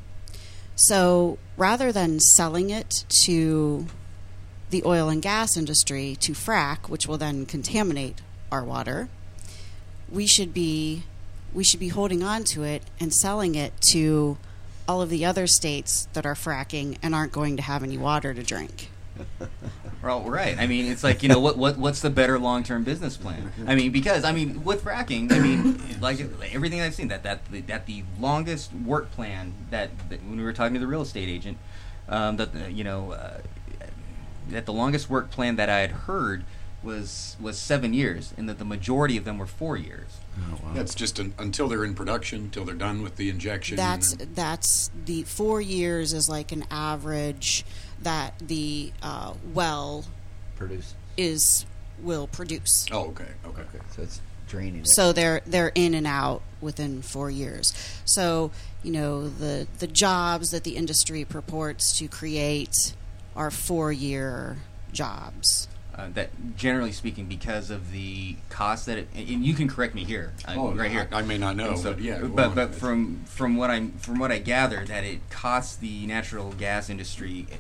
So rather than selling it to the oil and gas industry to frack, which will then contaminate our water, we should be we should be holding on to it and selling it to all of the other states that are fracking and aren't going to have any water to drink. Well, right. I mean, it's like, you know, what, what what's the better long-term business plan? I mean, because, I mean, with fracking, I mean, like everything I've seen, that that the, that the longest work plan that, that when we were talking to the real estate agent, um, that, uh, you know, uh, that the longest work plan that I had heard was was seven years, and that the majority of them were four years. Oh, wow. That's just un, until they're in production, until they're done with the injection. That's and- that's the four years is like an average that the uh, well Produce. is will produce. oh, okay, okay. Okay, so it's draining it. So they're they're in and out within four years. So you know the the jobs that the industry purports to create are four year jobs. Uh, that generally speaking, because of the cost that it, and you can correct me here, uh, Oh, right here. I, I may not know, And so- but yeah. go but on. but from from what I'm from what I gather, that it costs the natural gas industry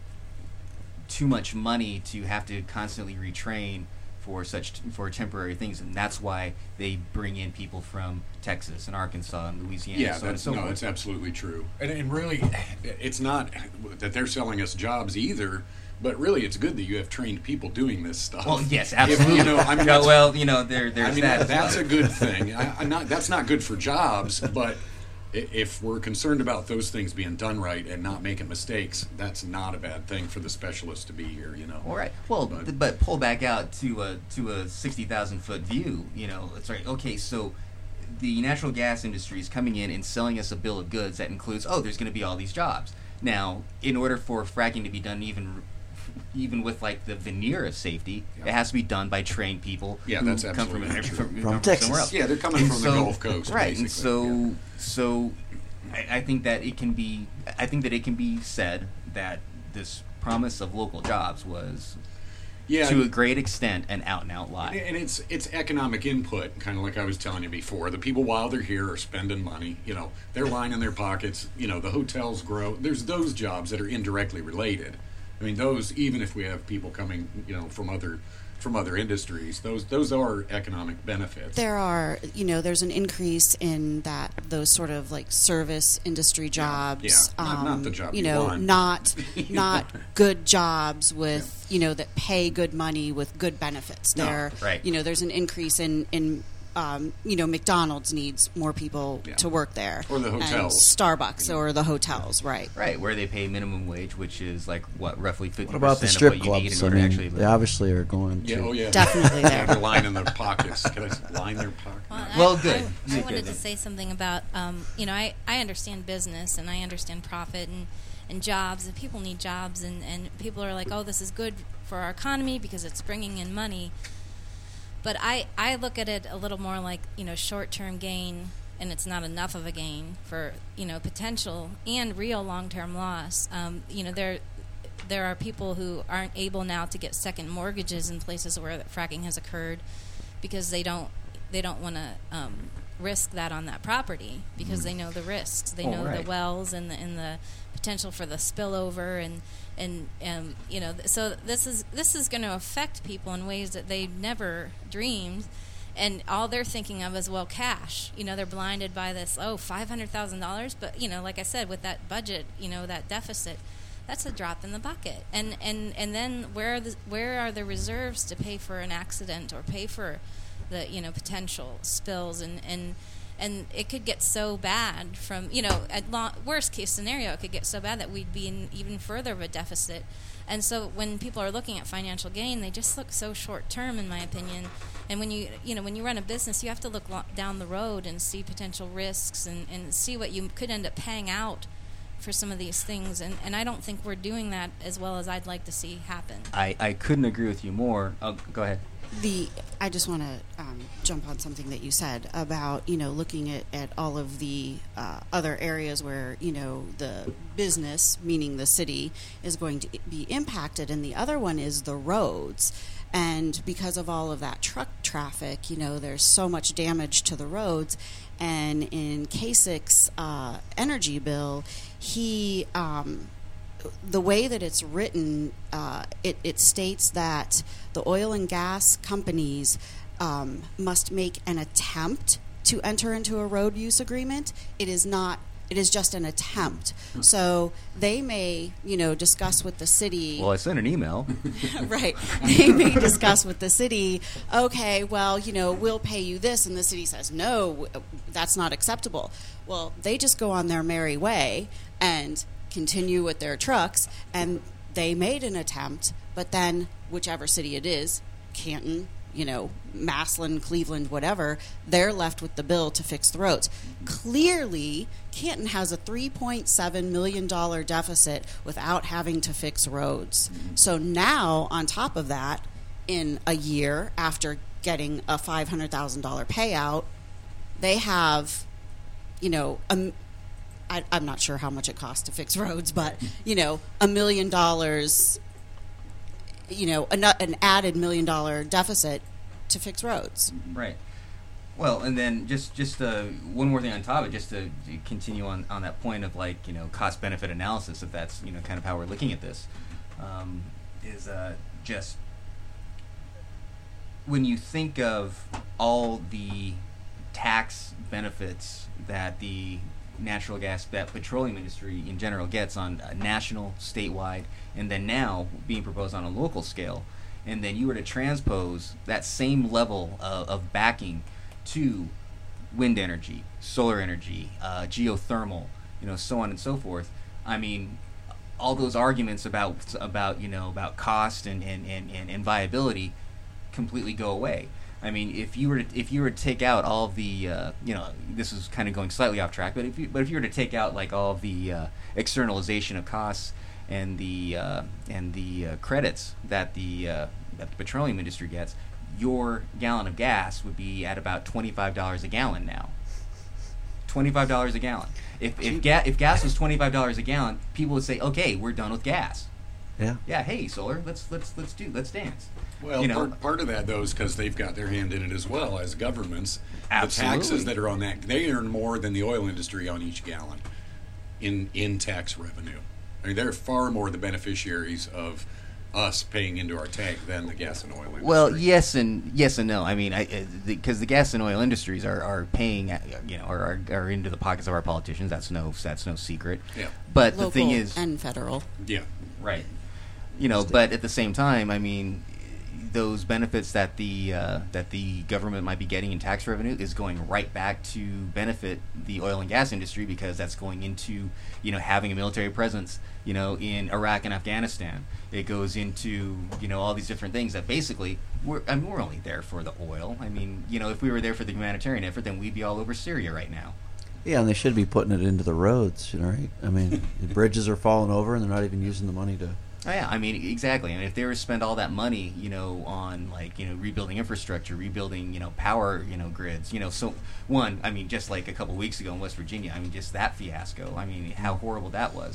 too much money to have to constantly retrain for such for temporary things, and that's why they bring in people from Texas and Arkansas and Louisiana. Yeah, and so on and that's, so no, forth. that's absolutely true. And, and really, it's not that they're selling us jobs either, but really it's good that you have trained people doing this stuff. Well, yes, If, absolutely. you know, I mean, Yeah, that's- well, you know, there, there's I mean, that. that, as that's well. a good thing. I, I'm not, that's not good for jobs, but i- if we're concerned about those things being done right and not making mistakes, that's not a bad thing for the specialist to be here, you know. All right. Well, But- but, but pull back out to a to a sixty thousand foot view. You know, it's like, okay, so the natural gas industry is coming in and selling us a bill of goods that includes, oh, there's going to be all these jobs. Now, in order for fracking to be done, even even with like the veneer of safety, Yeah. it has to be done by trained people. Yeah, who that's come from, absolutely from, true. who From come Texas. somewhere else. Yeah, they're coming And from so- the Gulf Coast, right? And basically, so yeah. so I, I think that it can be I think that it can be said that this promise of local jobs was Yeah, to a great extent an out and out And lie. and it's it's economic input, kind of like I was telling you before. The people while they're here are spending money. You know, they're lining their pockets. You know, the hotels grow. There's those jobs that are indirectly related. I mean, those even if we have people coming, you know, from other from other industries, those those are economic benefits. There are, you know, there's an increase in that those sort of like service industry jobs. yeah. Not- not the job you you know, want. not not good jobs with you know that pay good money with good benefits. No, there, right. You know, there's an increase in in. Um, you know, McDonald's needs more people Yeah. to work there, Or the And hotels. Starbucks, or the hotels, right? Right, where they pay minimum wage, which is like what roughly fifty What about percent the of strip what you need clubs? in I order to mean, actually they live. obviously are going yeah, to. oh yeah, Definitely Yeah, there. they're lining their pockets. Can I s- line their pockets? Well, Well, I, good. I, I Good, wanted good. to say something about, um, you know, I, I understand business and I understand profit and, and jobs, and people need jobs, and, and people are like, oh, this is good for our economy because it's bringing in money. But I, I look at it a little more like, you know, short-term gain, and it's not enough of a gain for, you know, potential and real long-term loss. Um, you know, there, there are people who aren't able now to get second mortgages in places where fracking has occurred because they don't they don't want to um, risk that on that property because they know the risks. They Oh, know right. the wells and the and the potential for the spillover and and um, you know th- so this is this is going to affect people in ways that they never dreamed. And all they're thinking of is, well, cash. You know, they're blinded by this, oh, five hundred thousand dollars. But, you know, like I said, with that budget, you know, that deficit, that's a drop in the bucket. And and, and then where are the, where are the reserves to pay for an accident or pay for the, you know, potential spills? And, and, and it could get so bad from, you know, at lo- worst case scenario, it could get so bad that we'd be in even further of a deficit. And so when people are looking at financial gain, they just look so short term, in my opinion. And when you you know when you run a business, you have to look lo- down the road and see potential risks and, and see what you could end up paying out for some of these things. And, and I don't think we're doing that as well as I'd like to see happen. I, I couldn't agree with you more. Oh, go ahead. The I just want to um, jump on something that you said about you know looking at, at all of the uh, other areas where you know the business, meaning the city, is going to be impacted, and the other one is the roads. And because of all of that truck traffic, you know, there's so much damage to the roads. And in Kasich's uh, energy bill, he um, the way that it's written, uh, it, it states that the oil and gas companies um, must make an attempt to enter into a road use agreement. It is not. It is just an attempt. So they may, you know, discuss with the city. Well, I sent an email. Right. They may discuss with the city, okay, well, you know, we'll pay you this. And the city says, no, that's not acceptable. Well, they just go on their merry way and continue with their trucks. And they made an attempt, but then whichever city it is, Canton, you know, Massillon, Cleveland, whatever, they're left with the bill to fix the roads. Clearly, Canton has a three point seven million dollars deficit without having to fix roads. So now, on top of that, in a year after getting a five hundred thousand dollars payout, they have, you know, a, I, I'm not sure how much it costs to fix roads, but, you know, a million dollars, you know, an, an added million dollar deficit to fix roads. Right. Well, and then just just uh, one more thing on top of it, just to, to continue on, on that point of like you know cost benefit analysis, if that's you know kind of how we're looking at this, um, is uh, just when you think of all the tax benefits that the natural gas, that petroleum industry in general gets on a national, statewide, and then now being proposed on a local scale, and then you were to transpose that same level of, of backing to wind energy, solar energy, uh, geothermal, you know, so on and so forth. I mean, all those arguments about about you know about cost and and, and, and, and viability completely go away. I mean, if you were to, if you were to take out all of the uh, you know this is kind of going slightly off track, but if you, but if you were to take out like all of the uh, externalization of costs and the uh, and the uh, credits that the uh, that the petroleum industry gets, your gallon of gas would be at about twenty-five dollars a gallon now. twenty-five dollars a gallon. If if, ga- if gas was twenty-five dollars a gallon, people would say, "Okay, we're done with gas." Yeah. Yeah. Hey, solar, let's let's let's do let's dance. Well, you know, part, part of that, though, is because they've got their hand in it as well as governments. Absolutely. The taxes that are on that, they earn more than the oil industry on each gallon in in tax revenue. I mean, they're far more the beneficiaries of us paying into our tank than the gas and oil industry. Well, yes and yes and no. I mean, because the, 'cause the gas and oil industries are, are paying, uh, you know, are, are are into the pockets of our politicians. That's no that's no secret. Yeah. But Local the thing is, and federal. Yeah. right. You know, but at the same time, I mean, those benefits that the uh, that the government might be getting in tax revenue is going right back to benefit the oil and gas industry, because that's going into, you know, having a military presence, you know, in Iraq and Afghanistan. It goes into, you know, all these different things that basically we're I mean we're only there for the oil. I mean, you know, if we were there for the humanitarian effort, then we'd be all over Syria right now. Yeah, and they should be putting it into the roads, you know, right? I mean, the bridges are falling over, and they're not even using the money to. Oh, yeah, I mean, exactly. I mean, if they were to spend all that money, you know, on, like, you know, rebuilding infrastructure, rebuilding, you know, power, you know, grids, you know, so, one, I mean, just like a couple weeks ago in West Virginia, I mean, just that fiasco, I mean, how horrible that was.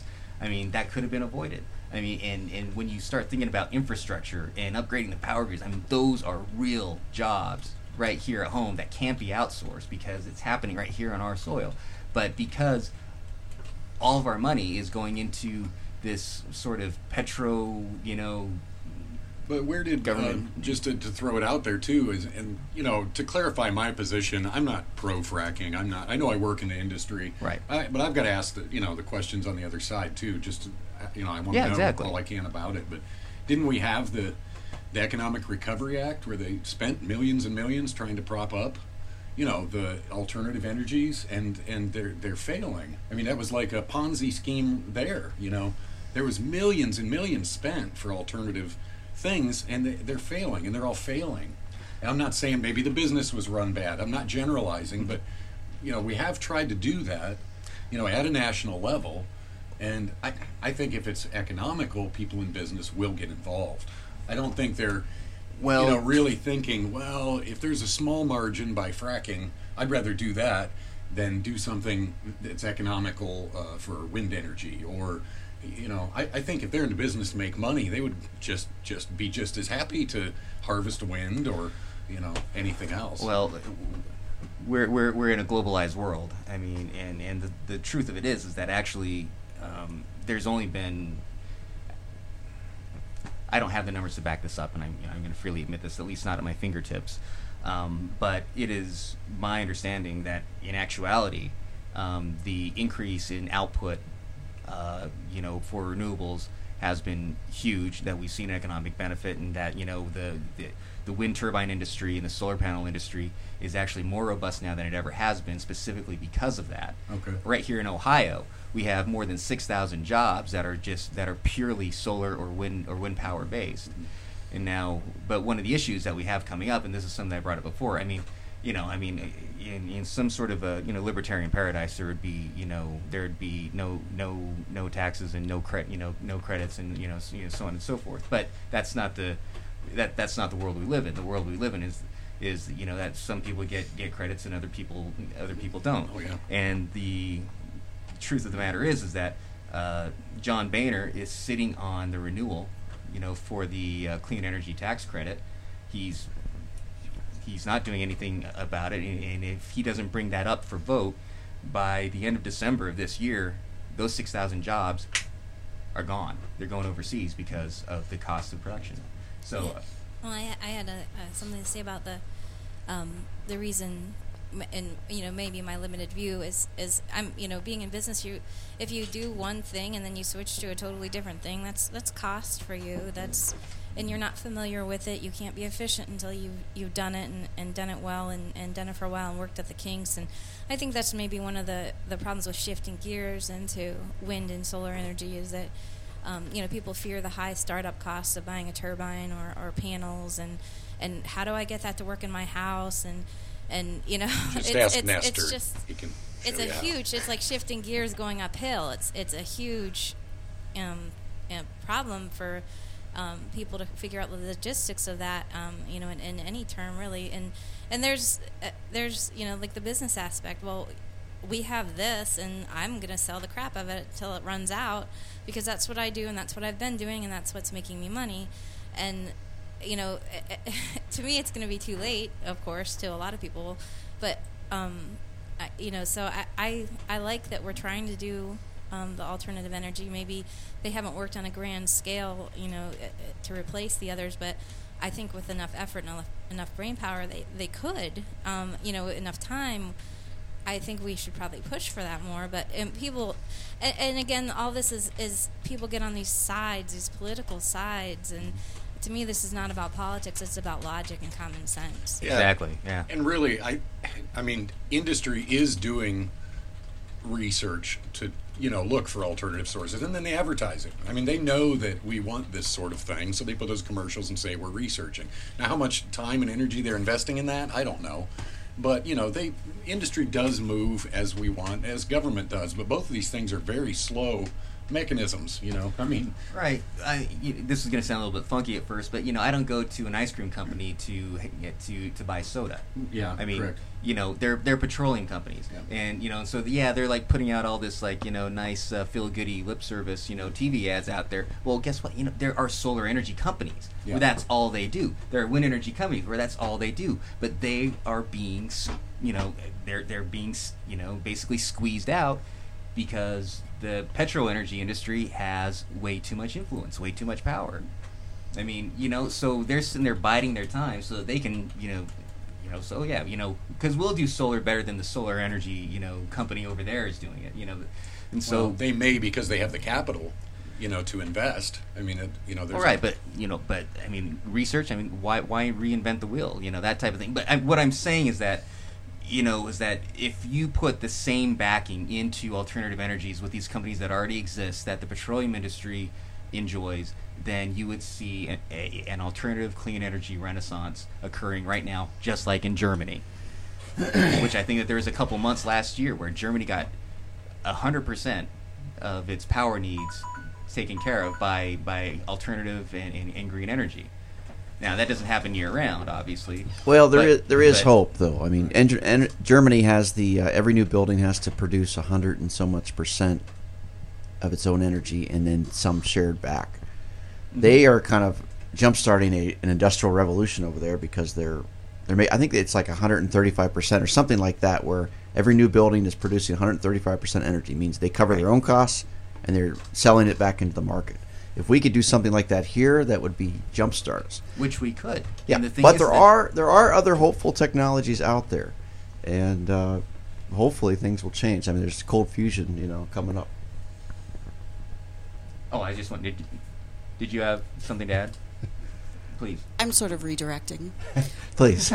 I mean, that could have been avoided. I mean, and, and when you start thinking about infrastructure and upgrading the power grids, I mean, those are real jobs right here at home that can't be outsourced because it's happening right here on our soil. But because all of our money is going into this sort of petro, you know, But where did government uh, just to, to throw it out there too is, and you know, to clarify my position, I'm not pro fracking. I'm not. I know I work in the industry, Right. I, but I've got to ask the you know the questions on the other side too. Just to, you know, I want Yeah, to know exactly. all I can about it. But didn't we have the the Economic Recovery Act where they spent millions and millions trying to prop up, you know, the alternative energies, and and they're they're failing. I mean, that was like a Ponzi scheme. There, you know, there was millions and millions spent for alternative things, and they, they're failing, and they're all failing. And I'm not saying maybe the business was run bad. I'm not generalizing, but you know, we have tried to do that, you know, at a national level, and I I think if it's economical, people in business will get involved. I don't think they're Well- you know really thinking, well, if there's a small margin by fracking, I'd rather do that than do something that's economical uh, for wind energy or. You know, I, I think if they're in the business to make money, they would just just be just as happy to harvest wind or, you know, anything else. Well, we're we're we're in a globalized world. I mean, and and the, the truth of it is is that actually um, there's only been. I don't have the numbers to back this up, and I'm you know, I'm going to freely admit this, at least not at my fingertips. Um, but it is my understanding that in actuality, um, the increase in output, uh, you know, for renewables has been huge. That we've seen economic benefit, and that you know the, the the wind turbine industry and the solar panel industry is actually more robust now than it ever has been, specifically because of that. Okay. Right here in Ohio, we have more than six thousand jobs that are just that are purely solar or wind or wind power based. And now, but one of the issues that we have coming up, and this is something I brought up before. I mean, you know, I mean, in, in some sort of a you know libertarian paradise, there would be you know there would be no no no taxes and no credit you know no credits and you know, so, you know so on and so forth. But that's not the that that's not the world we live in. The world we live in is is you know that some people get, get credits and other people other people don't. Oh, yeah. And the truth of the matter is is that uh, John Boehner is sitting on the renewal, you know, for the uh, clean energy tax credit. He's he's not doing anything about it, and, and if he doesn't bring that up for vote by the end of December of this year, those six thousand jobs are gone. They're going overseas because of the cost of production. So, uh, Well, I, I had a, uh, something to say about the um, the reason, m- and you know, maybe my limited view is is I'm you know being in business. You, if you do one thing and then you switch to a totally different thing, that's that's cost for you. That's and you're not familiar with it. You can't be efficient until you you've done it and, and done it well and, and done it for a while and worked at the kinks. And I think that's maybe one of the the problems with shifting gears into wind and solar energy is that. Um, you know, people fear the high startup costs of buying a turbine or, or panels, and, and how do I get that to work in my house? And, and you know, Just it's, ask it's, Nestor. it's just He can it's show a you how. huge. It's like shifting gears going uphill. It's it's a huge um, you know, problem for um, people to figure out the logistics of that. Um, you know, in, in any term really. And and there's uh, there's you know like the business aspect. Well, we have this, and I'm going to sell the crap of it till it runs out, because that's what I do, and that's what I've been doing, and that's what's making me money. And, you know, to me, it's going to be too late, of course, to a lot of people. But, um, I, you know, so I, I, I like that we're trying to do um, the alternative energy. Maybe they haven't worked on a grand scale, you know, to replace the others, but I think with enough effort and enough, enough brain power, they, they could, um, you know, enough time. I think we should probably push for that more, but and people, and, and again, all this is, is people get on these sides, these political sides, and to me, this is not about politics; it's about logic and common sense. Yeah. exactly, yeah. And really, I, I mean, industry is doing research to, you know, look for alternative sources, and then they advertise it. I mean, they know that we want this sort of thing, so they put those commercials and say we're researching. Now, how much time and energy they're investing in that, I don't know. But, you know, they industry does move as we want, as government does. But both of these things are very slow mechanisms. You know, I mean, Right. I, you, this is going to sound a little bit funky at first, but you know, I don't go to an ice cream company to to to buy soda. yeah, I mean, correct. you know, they're they're petroleum companies, Yeah. and you know, so yeah, they're like putting out all this like you know nice uh, feel goody lip service you know T V ads out there. Well, guess what? You know, there are solar energy companies Yeah. where that's all they do. There are wind energy companies where that's all they do, but they are being, s- you know, they're they're being s- you know basically squeezed out because the petro energy industry has way too much influence, way too much power. I mean, you know, so they're sitting there biding their time so that they can, you know, you know, so yeah, you know, because we'll do solar better than the solar energy, you know, company over there is doing it, you know, and so. Well, they may because they have the capital, you know, to invest. I mean, it, you know, there's All right, a- but you know, but I mean, research. I mean, why why reinvent the wheel? You know, that type of thing. But I, what I'm saying is that, you know, is that if you put the same backing into alternative energies with these companies that already exist, that the petroleum industry enjoys, then you would see a, a, an alternative clean energy renaissance occurring right now, just like in Germany. Which I think that there was a couple months last year where Germany got a hundred percent of its power needs taken care of by by alternative and, and, and green energy. Now that doesn't happen year round, obviously. Well, there but- is there is but- hope, though. I mean, en- en- Germany has the uh, every new building has to produce a hundred and so much percent of its own energy, and then some shared back. Mm-hmm. They are kind of jumpstarting a, an industrial revolution over there because they're they're ma- I think it's like one hundred thirty-five percent or something like that, where every new building is producing one hundred thirty-five percent energy. It means they cover their own costs and they're selling it back into the market. If we could do something like that here, that would be jumpstarts. Which we could. Yeah, And the thing but is there that- are there are other hopeful technologies out there, and uh, hopefully things will change. I mean, there's cold fusion, you know, coming up. Oh, I just wanted. Did, did you have something to add? Please. I'm sort of redirecting. Please. All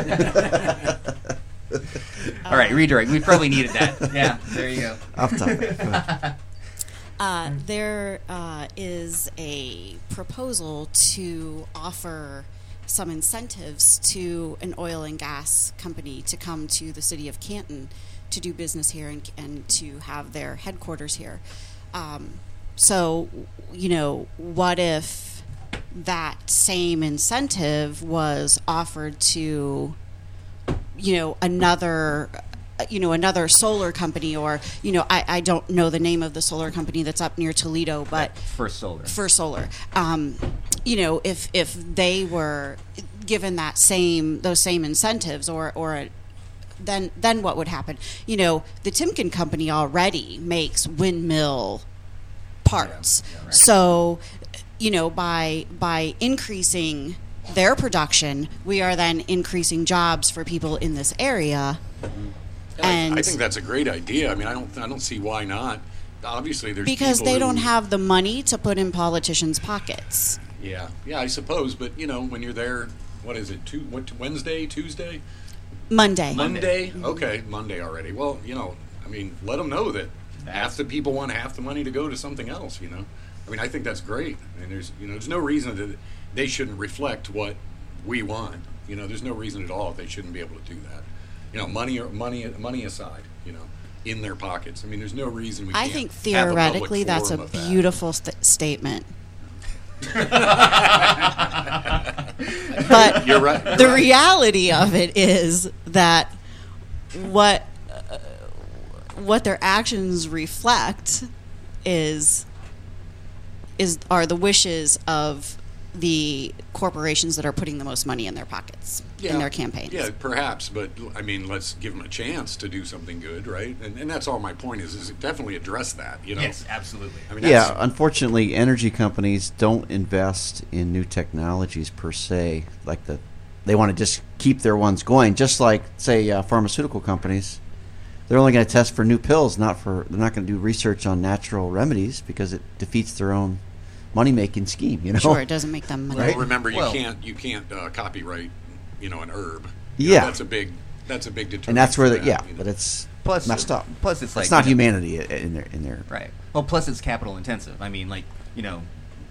right, redirect. We probably needed that. Yeah, there you go. Off topic. Go ahead. Uh, there uh, is a proposal to offer some incentives to an oil and gas company to come to the city of Canton to do business here and, and to have their headquarters here. Um, so, you know, what if that same incentive was offered to, you know, another you know, another solar company, or, you know, I, I don't know the name of the solar company that's up near Toledo, but First Solar. First Solar, um, you know, if if they were given that same those same incentives, or or a, then then what would happen? You know, the Timken company already makes windmill parts, Yeah, yeah, right. so, you know, by by increasing their production, we are then increasing jobs for people in this area. And I- And I think that's a great idea. I mean, I don't, I don't see why not. Obviously, there's because people they don't who- have the money to put in politicians' pockets. Yeah, yeah, I suppose. But you know, when you're there, what is it? Tu- what, Wednesday, Tuesday, Monday. Monday? Okay, Monday already. Well, you know, I mean, let them know that half the people want half the money to go to something else. You know, I mean, I think that's great. I mean, there's, you know, there's no reason that they shouldn't reflect what we want. You know, there's no reason at all they shouldn't be able to do that. You know, money or money money aside, you know, in their pockets. I mean, there's no reason we I can't think have a public theoretically that's a forum of that. beautiful st- statement. But You're right. You're the right. reality of it is that what uh, what their actions reflect is is are the wishes of the corporations that are putting the most money in their pockets in their campaigns. Yeah, perhaps, but I mean, let's give them a chance to do something good, right? And, and that's all my point is, is definitely address that, you know? Yes, absolutely. I mean, Yeah, that's, unfortunately, energy companies don't invest in new technologies per se. Like the, they want to just keep their ones going. Just like, say, uh, pharmaceutical companies, they're only going to test for new pills, not for. They're not going to do research on natural remedies because it defeats their own money-making scheme. You know. Sure, it doesn't make them money. well, right? remember, you Well- can't you can't uh, copyright, you know, an herb. You know, Yeah. that's a big that's a big determinant. And that's where for the that, yeah, you know. but it's Plus, messed up. Plus, it's like it's not you know, humanity i- in their in their. Right. Well, plus it's capital intensive. I mean, like you know,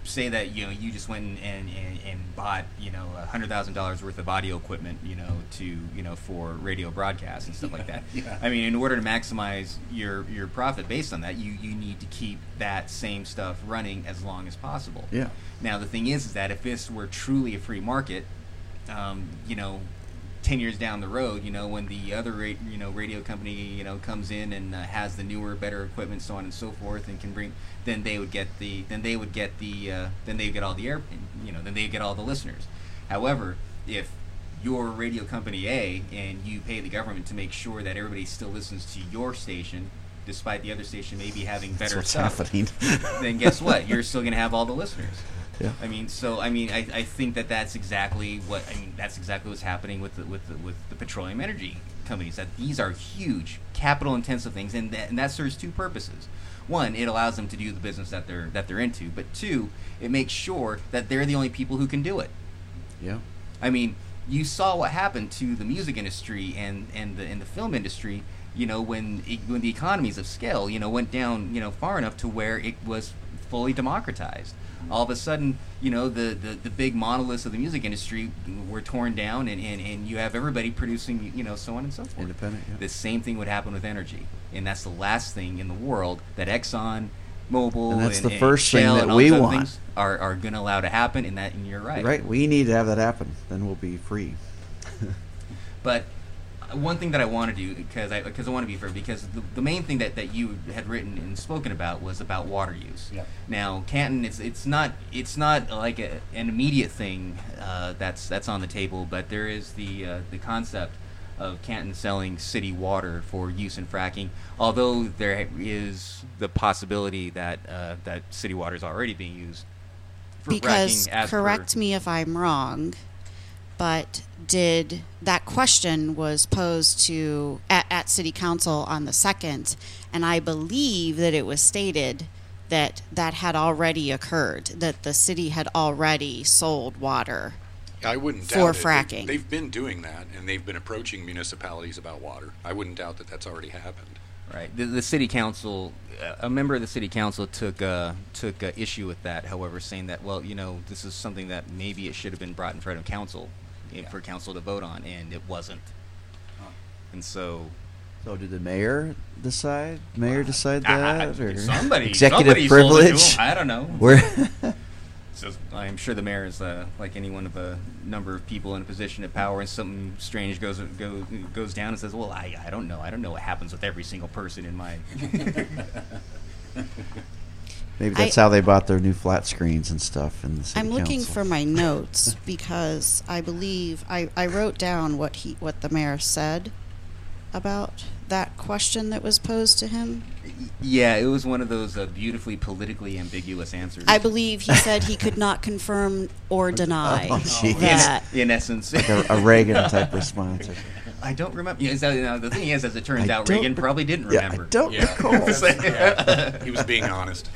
say that you know you just went and and, and, and bought you know a hundred thousand dollars worth of audio equipment, you know, to you know for radio broadcasts and stuff like that. Yeah. I mean, in order to maximize your your profit based on that, you you need to keep that same stuff running as long as possible. Yeah. Now the thing is, is that if this were truly a free market, um, you know. ten years down the road, you know, when the other ra- you know radio company you know comes in and uh, has the newer, better equipment, so on and so forth, and can bring, then they would get the, then they would get the, uh, then they would get all the air, you know, then they get all the listeners. However, if you're radio company A and you pay the government to make sure that everybody still listens to your station, despite the other station maybe having better That's stuff, what's happening. then guess what? You're still going to have all the listeners. Yeah. I mean, so I mean, I, I think that that's exactly what I mean. That's exactly what's happening with the, with the, with the petroleum energy companies. That these are huge, capital-intensive things, and that, and that serves two purposes. One, it allows them to do the business that they're that they're into. But two, it makes sure that they're the only people who can do it. Yeah. I mean, you saw what happened to the music industry and, and the and the film industry. You know, when it, when the economies of scale, you know, went down, you know, far enough to where it was fully democratized. All of a sudden, you know, the, the, the big monoliths of the music industry were torn down, and, and, and you have everybody producing, you know, so on and so forth. Independent, yeah. The same thing would happen with energy, and that's the last thing in the world that Exxon, Mobil, And that's and, the and first thing Shell that and all we these other want. things are, are going to allow to happen, and that and you're right. Right. We need to have that happen. Then we'll be free. But one thing that I want to do, because I because I want to be fair, because the, the main thing that, that you had written and spoken about was about water use. Yeah. Now, Canton, it's it's not it's not like a, an immediate thing uh, that's that's on the table, but there is the uh, the concept of Canton selling city water for use in fracking. Although there is the possibility that uh, that city water is already being used for Because, fracking. As correct per, me if I'm wrong, but did that question was posed to at, at City Council on the second, and I believe that it was stated that that had already occurred, that the city had already sold water. I wouldn't For doubt it. fracking. They, they've been doing that, and they've been approaching municipalities about water. I wouldn't doubt that that's already happened. Right. The, the city council, uh, a member of the city council took uh, took uh, issue with that. However, saying that, well, you know, this is something that maybe it should have been brought in front of council, eh, Yeah. for council to vote on, and it wasn't. Huh. And so, So did the mayor decide? Mayor decide I- that? I- or somebody, executive somebody sold it to privilege? him. I don't know. Where? So I'm sure the mayor is uh, like any one of a number of people in a position of power, and something strange goes go, goes down and says, "Well, I, I don't know. I don't know what happens with every single person in my." Maybe that's I- how they bought their new flat screens and stuff in the city I'm looking council. for my notes because I believe I, I wrote down what he what the mayor said about that question that was posed to him. Yeah, it was one of those uh, beautifully politically ambiguous answers. I believe he said he could not confirm or deny Oh, jeez. that. in essence. Like a, a Reagan type response. I don't remember. Yeah, so, you know, the thing is, as it turns I out, don't Reagan re- probably didn't Yeah, remember. I don't Yeah. recall. Yeah. He was being honest.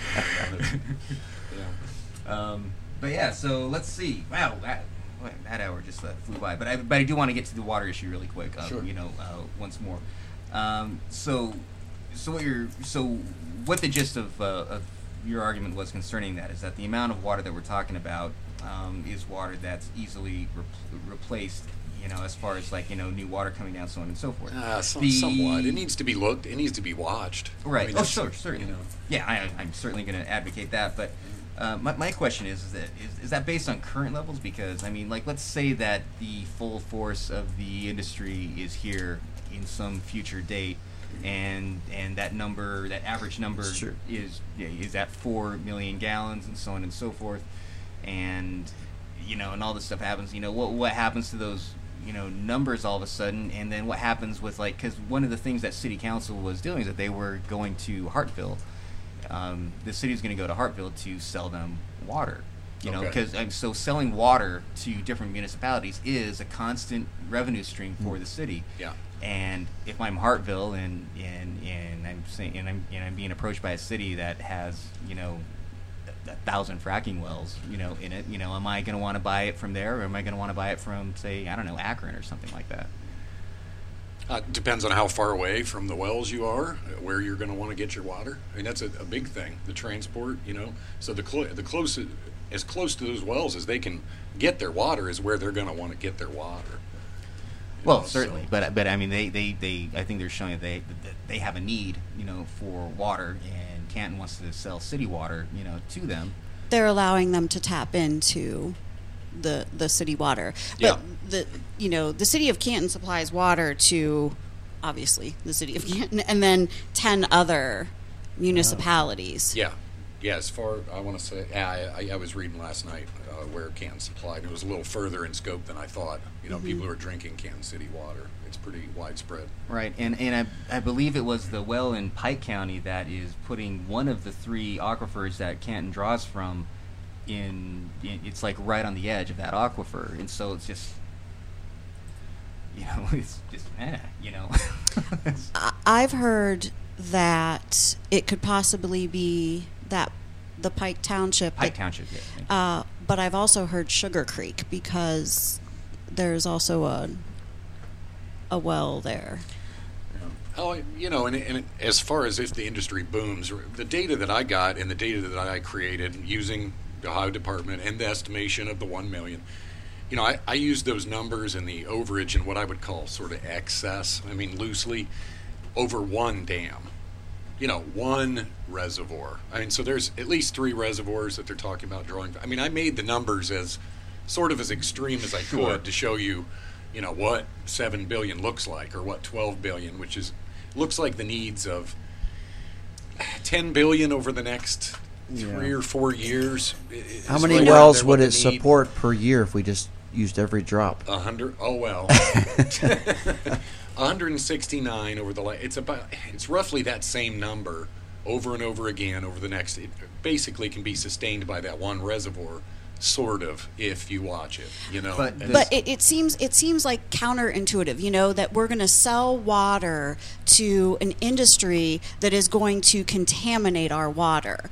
Yeah. Um, but yeah, so let's see. Wow, that, boy, that hour just uh, flew by. But I, but I do want to get to the water issue really quick. Uh, Sure. You know, uh, once more. Um, so, so what you're, so what the gist of, uh, of your argument was concerning that is that the amount of water that we're talking about um, is water that's easily re- replaced. You know, as far as like you know, new water coming down, so on and so forth. Uh, some, The- somewhat. It needs to be looked. It needs to be watched. Right. I mean, oh, that's- sure, sure. You know. Yeah, I, I'm certainly going to advocate that. But uh, my, my question is, is that is, is that based on current levels? Because I mean, like, let's say that the full force of the industry is here in some future date, and and that number, that average number, Sure. is yeah, is at four million gallons, and so on and so forth, and you know, and all this stuff happens. You know, what what happens to those? You know, numbers all of a sudden, and then what happens with like, because one of the things that city council was doing is that they were going to Hartville. Um, the city was going to go to Hartville to sell them water. You know, Okay. because um, so selling water to different municipalities is a constant revenue stream for the city. Yeah. And if I'm Hartville and and and I'm saying and I'm and I'm being approached by a city that has you know a, a thousand fracking wells you know in it, you know, am I going to want to buy it from there, or am I going to want to buy it from, say, I don't know, Akron or something like that? Uh, depends on how far away from the wells you are, uh, where you're going to want to get your water. I mean, that's a, a big thing, the transport, you know. So the clo- the closest, as close to those wells as they can get their water is where they're going to want to get their water. You Well, know, certainly, so- but but I mean, they, they, they I think they're showing that they that they have a need, you know, for water, and Canton wants to sell city water, you know, to them. They're allowing them to tap into the the city water. But Yeah. the you know, the city of Canton supplies water to obviously the city of Canton and then ten other municipalities. Yeah, yeah. As far I want to say, yeah, I, I, I was reading last night uh, where Canton supplied. It was a little further in scope than I thought. You know, people who are drinking Canton City water. It's pretty widespread. Right, and and I, I believe it was the well in Pike County that is putting one of the three aquifers that Canton draws from in, in it's like right on the edge of that aquifer, and so it's just, you know, it's just eh, you know. I- I've heard that it could possibly be that the Pike Township. Pike that- Township, yeah. thank you. Uh, but I've also heard Sugar Creek because there's also a a well there. Oh, you know, and, and as far as if the industry booms, the data that I got and the data that I created using the Ohio Department and the estimation of the one million, you know, I, I used those numbers and the overage and what I would call sort of excess. I mean, loosely, over one dam. You know, one reservoir. I mean, so there's at least three reservoirs that they're talking about drawing. I mean, I made the numbers as sort of as extreme as I could Sure. to show you, you know, what seven billion looks like, or what twelve billion, which is looks like the needs of ten billion over the next three Yeah. or four years. i- is How many right wells there would what it they need. support per year if we just used every drop? A hundred. Oh well. one hundred sixty-nine over the. La- it's about. It's roughly that same number over and over again over the next. It basically can be sustained by that one reservoir, sort of, if you watch it. You know. But And the- it's- But it, it seems it seems like counterintuitive, you know, that we're going to sell water to an industry that is going to contaminate our water,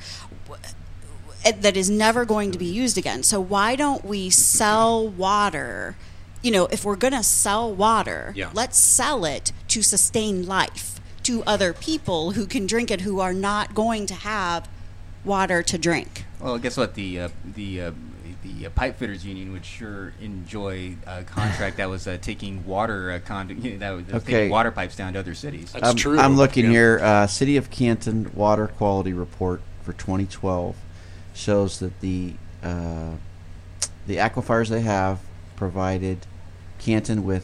w- that is never going to be used again. So why don't we sell water? You know, if we're going to sell water, Yeah. let's sell it to sustain life to other people who can drink it, who are not going to have water to drink. Well, guess what? The uh, the uh, the uh, pipe fitters union would sure enjoy a contract that was uh, taking water uh, condu- you know, that was that was Okay. taking water pipes down to other cities. That's I'm, true. I'm looking Yeah. here. Uh, City of Canton Water Quality Report for twenty twelve shows that the uh, the aquifers they have provided Canton with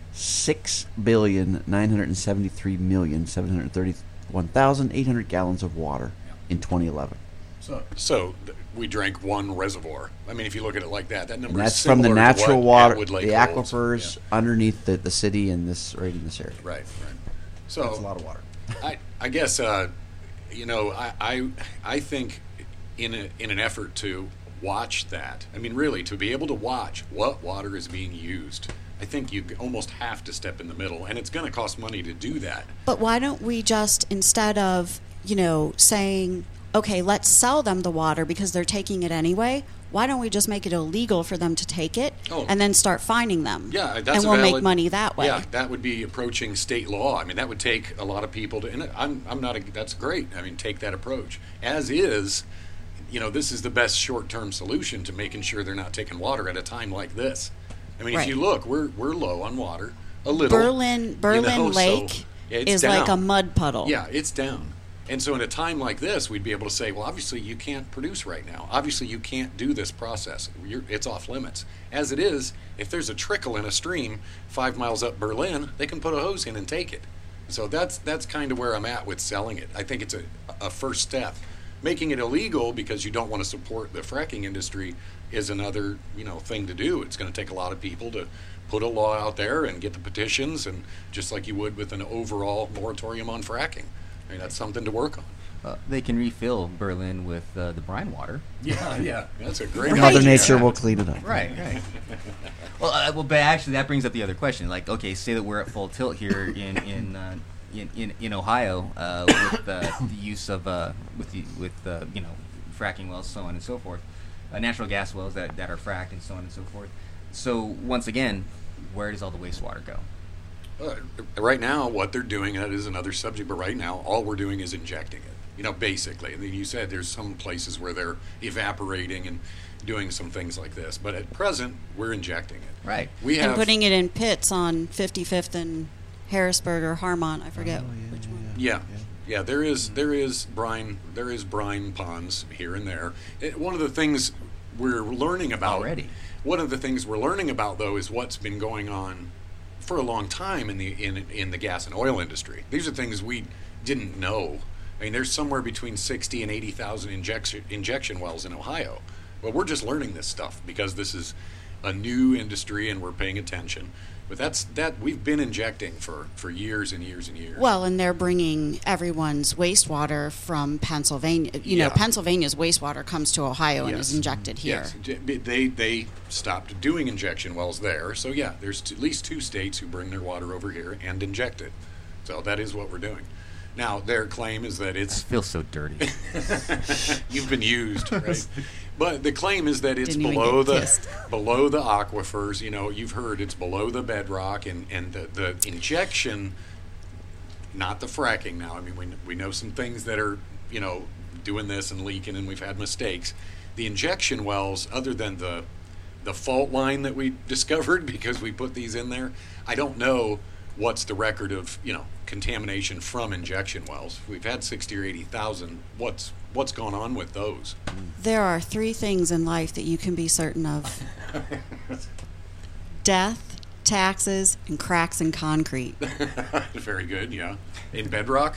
six billion nine hundred seventy three million seven hundred thirty one thousand eight hundred gallons of water in twenty eleven. So, so th- we drank one reservoir. I mean, if you look at it like that, that number And is that's from the similar to natural what water, Atwood Lake the holds. aquifers Yeah. underneath the, the city and this right in this area. Right, right. So That's a lot of water. I, I guess uh, you know I, I I think in a, in an effort to watch that. I mean, really, to be able to watch what water is being used, I think you almost have to step in the middle, and it's going to cost money to do that. But why don't we just, instead of, you know, saying, okay, let's sell them the water because they're taking it anyway, why don't we just make it illegal for them to take it Oh. and then start fining them? Yeah, that's and a we'll valid, make money that way. Yeah, that would be approaching state law. I mean, that would take a lot of people to. And I'm, I'm not. A, that's great. I mean, take that approach. As is, you know, this is the best short-term solution to making sure they're not taking water at a time like this. I mean, Right. if you look, we're we're low on water a little. Berlin Berlin you know, so Lake it's is like a down. mud puddle. Yeah, it's down. And so in a time like this, we'd be able to say, well, obviously you can't produce right now. Obviously you can't do this process. You're, it's off limits. As it is, if there's a trickle in a stream five miles up Berlin, they can put a hose in and take it. So that's that's kind of where I'm at with selling it. I think it's a, a first step. Making it illegal because you don't want to support the fracking industry is another, you know, thing to do. It's going to take a lot of people to put a law out there and get the petitions, and just like you would with an overall moratorium on fracking. I mean, that's something to work on. Uh, they can refill Berlin with uh, the brine water. Yeah, yeah. That's a great Mother idea. Nature will clean it up. Right, right. well, uh, well, but actually, that brings up the other question. Like, okay, say that we're at full tilt here in in uh, in, in, in Ohio uh, with uh, the use of uh, with the with uh, you know fracking wells, so on and so forth, uh, natural gas wells that, that are fracked and so on and so forth. So once again, where does all the wastewater go? Uh, right now, what they're doing, that is another subject, but right now, all we're doing is injecting it. You know, basically. And then you said there's some places where they're evaporating and doing some things like this, but at present, we're injecting it. Right. We have And putting it in pits on fifty-fifth and Harrisburg or Harmont, I forget Oh, yeah, which one. Yeah, yeah. There is there is brine there is brine ponds here and there. It, one of the things we're learning about Already. One of the things we're learning about though is what's been going on for a long time in the in in the gas and oil industry. These are things we didn't know. I mean, there's somewhere between sixty and eighty thousand injection injection wells in Ohio. Well, we're just learning this stuff because this is a new industry and we're paying attention. But that's that we've been injecting for, for years and years and years. Well, and they're bringing everyone's wastewater from Pennsylvania. You know, Yeah. Pennsylvania's wastewater comes to Ohio and Yes. is injected here. Yes, J- they they stopped doing injection wells there. So yeah, there's t- at least two states who bring their water over here and inject it. So that is what we're doing. Now their claim is that It it's feels so dirty. you've been used, right? But the claim is that it's Didn't even below get the kissed. below the aquifers. You know, you've heard it's below the bedrock, and and the, the injection, not the fracking. Now, I mean, we we know some things that are you know doing this and leaking, and we've had mistakes. The injection wells, other than the the fault line that we discovered because we put these in there, I don't know what's the record of you know contamination from injection wells. We've had sixty or eighty thousand. What's what's going on with those? There are three things in life that you can be certain of: death, taxes, and cracks in concrete. Very good, yeah. In bedrock?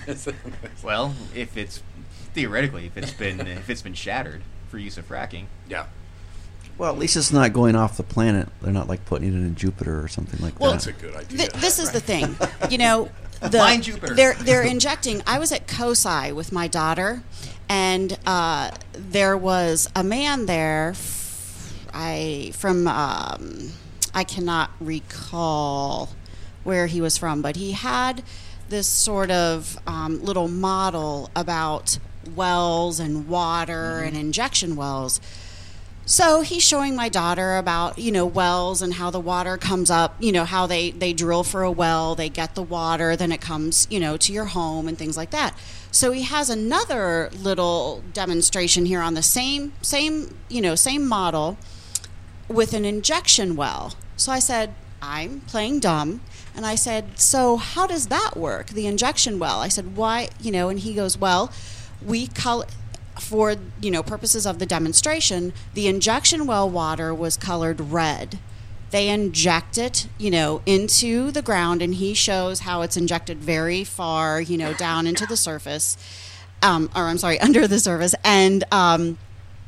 Well, if it's theoretically, if it's been if it's been shattered for use of fracking, Yeah. Well, at least it's not going off the planet. They're not like putting it in Jupiter or something like Well, that. That's a good idea. Th- this is the thing, you know. The, Find Jupiter. They're they're injecting. I was at COSI with my daughter, and uh, there was a man there. f- I from um, I cannot recall where he was from, but he had this sort of um, little model about wells and water and injection wells. So he's showing my daughter about, you know, wells and how the water comes up, you know, how they, they drill for a well, they get the water, then it comes, you know, to your home and things like that. So he has another little demonstration here on the same, same, you know, same model with an injection well. So I said, I'm playing dumb. And I said, so how does that work, the injection well? I said, why, you know, and he goes, well, we color... For you know purposes of the demonstration, the injection well water was colored red. They inject it, you know, into the ground, and he shows how it's injected very far, you know, down into the surface, um, or I'm sorry, under the surface. And um,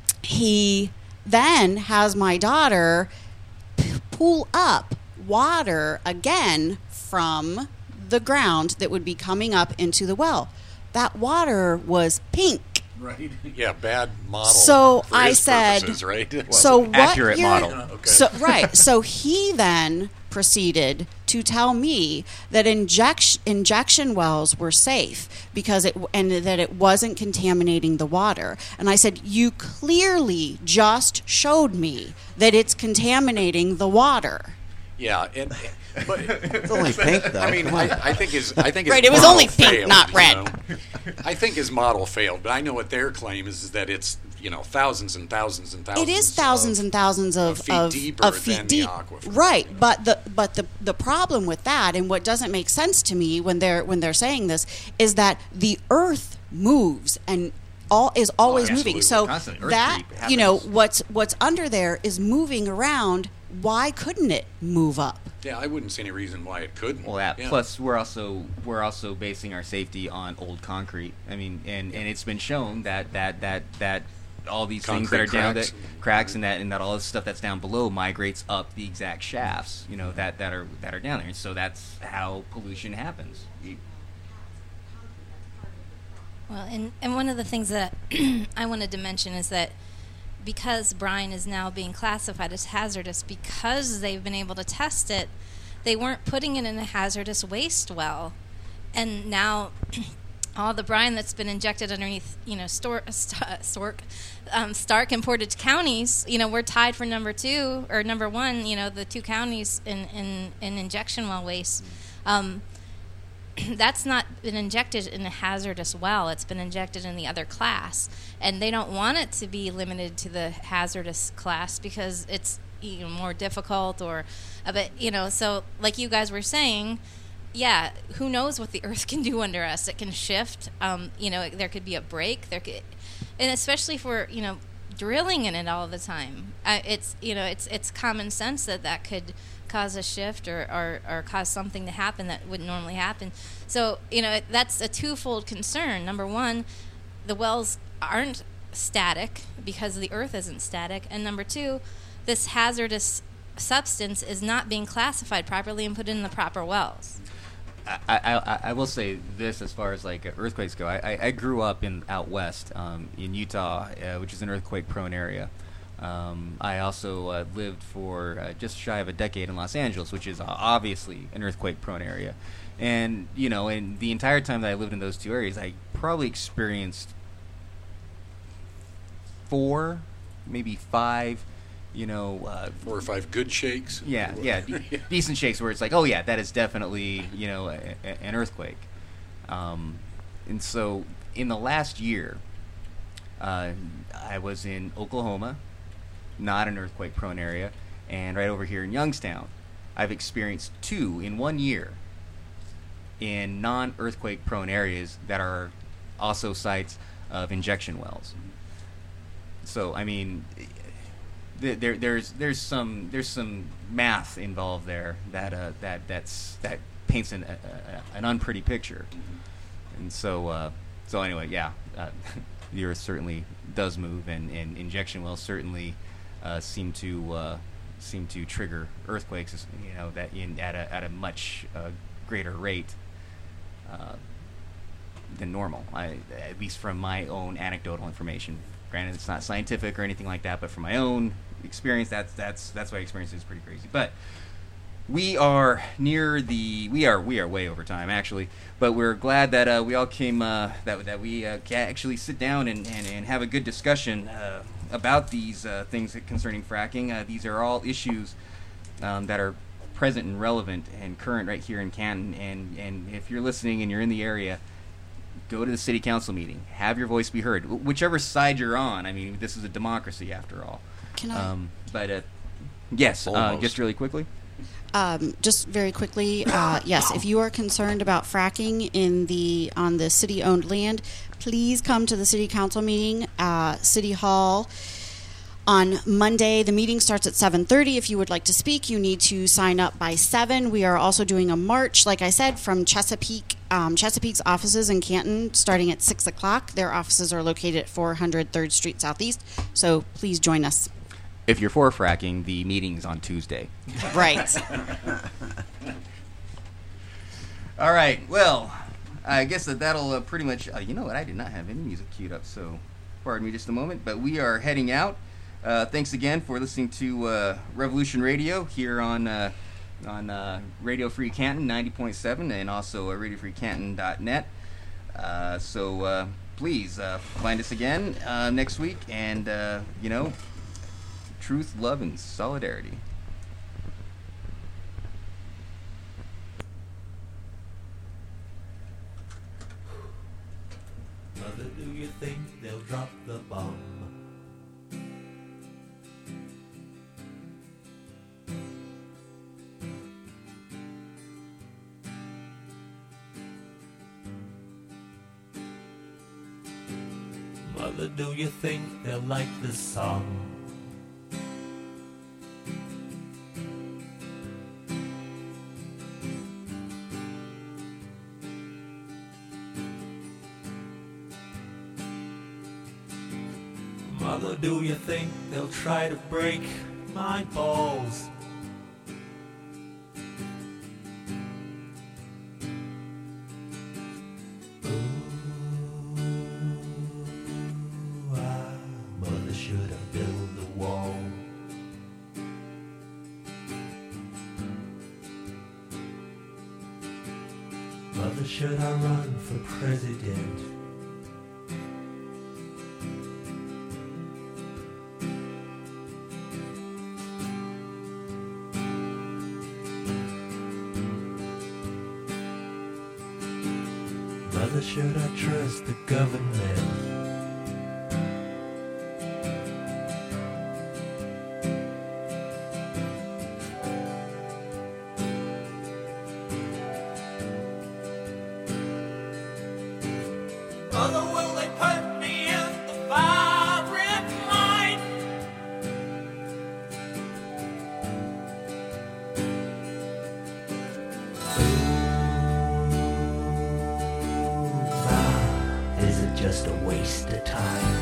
he then has my daughter p- pull up water again from the ground that would be coming up into the well. That water was pink. Right. Yeah, bad model. So for I his said- purposes, right? So what accurate you're- model. Okay. So right. So he then proceeded to tell me that injection injection wells were safe because it and that it wasn't contaminating the water. And I said, "You clearly just showed me that it's contaminating the water." Yeah, and, but It's only pink, though. I mean, Come on. I, I think his I think his Right, it was model only pink, failed, not you red. know? I think his model failed, but I know what their claim is, is that it's you know thousands and thousands and thousands. It is thousands of, and thousands of, of feet of, deeper of feet than deep. the aquifer. Right, but the but the the problem with that, and what doesn't make sense to me when they're when they're saying this, is that the Earth moves and all is always moving. absolutely. So Constantly. Earth that creep you know happens. what's what's under there is moving around. Why couldn't it move up? Yeah, I wouldn't see any reason why it couldn't. Well, that yeah. plus we're also we're also basing our safety on old concrete. I mean, and, and it's been shown that that that that all these things that are Concrete down cracks. that cracks and that and that all this stuff that's down below migrates up the exact shafts. You know that that are that are down there. And so that's how pollution happens. You- Well, and, and one of the things that I wanted to mention is that because brine is now being classified as hazardous, because they've been able to test it, they weren't putting it in a hazardous waste well. And now all the brine that's been injected underneath, you know, Stor- St- Stork, um, Stark and Portage counties, you know, we're tied for number two or number one, you know, the two counties in, in, in injection well waste. Um, that's not been injected in a hazardous well. It's been injected in the other class. And they don't want it to be limited to the hazardous class because it's, you know, more difficult or a bit, you know, so like you guys were saying, yeah, who knows what the earth can do under us? It can shift. Um, you know, there could be a break. There could, and especially if we're, you know, drilling in it all the time. Uh, it's, you know, it's it's common sense that that could cause a shift or, or, or cause something to happen that wouldn't normally happen. So, you know, that's a twofold concern. Number one, the wells aren't static because the earth isn't static. And number two, this hazardous substance is not being classified properly and put in the proper wells. I, I, I will say this as far as like earthquakes go. I, I, I grew up in out west um, in Utah, uh, which is an earthquake-prone area. Um, I also uh, lived for uh, just shy of a decade in Los Angeles, which is uh, obviously an earthquake-prone area. And you know, in the entire time that I lived in those two areas, I probably experienced four, maybe five. You know, uh, four or five good shakes. Yeah, yeah, de- decent shakes where it's like, oh yeah, that is definitely, you know, a, a, an earthquake. Um, and so in the last year, uh, I was in Oklahoma, not an earthquake-prone area, and right over here in Youngstown, I've experienced two in one year in non-earthquake-prone areas that are also sites of injection wells. So I mean. There, there's, there's some, there's some math involved there that, uh, that, that's, that paints an, a, a, an unpretty picture, and so, uh, so anyway, yeah, uh, the Earth certainly does move, and, and injection wells certainly uh, seem to, uh, seem to trigger earthquakes, you know, that in at a at a much uh, greater rate uh, than normal. I, at least from my own anecdotal information. Granted, it's not scientific or anything like that, but from my own experience, that's that's that's my experience is pretty crazy. But we are near the we are we are way over time actually, but we're glad that uh, we all came uh, that that we uh, can actually sit down and, and, and have a good discussion uh, about these uh, things concerning fracking. Uh, these are all issues um, that are present and relevant and current right here in Canton. And and if you're listening and you're in the area, go to the city council meeting. Have your voice be heard. Wh- whichever side you're on. I mean, this is a democracy after all. Can I? Um, but uh, yes, uh, Almost. just really quickly. Um, just very quickly, uh, yes, if you are concerned about fracking in the on the city-owned land, please come to the city council meeting, uh, City Hall. On Monday, the meeting starts at seven thirty. If you would like to speak, you need to sign up by seven. We are also doing a march, like I said, from Chesapeake. Um, Chesapeake's offices in Canton starting at six o'clock. Their offices are located at four hundred third Street Southeast, so please join us. If you're for fracking, the meeting's on Tuesday. Right. All right. Well, I guess that that'll uh, pretty much. Uh, you know what? I did not have any music queued up, so pardon me just a moment. But we are heading out. Uh, thanks again for listening to uh, Revolution Radio here on uh, on uh, Radio Free Canton ninety point seven and also uh, radio free canton dot net. Uh, so uh, please uh, find us again uh, next week, and uh, you know, truth, love, and solidarity. Mother, do you think they'll drop the bomb? Mother, do you think they'll like this song? Mother, do you think they'll try to break my balls? Ooh, ah, Mother should have built a wall. Mother, Mother, should I run for president? Mother, should I trust the government? Mother, will they put me in the firing line? Ma, is it just a waste of time?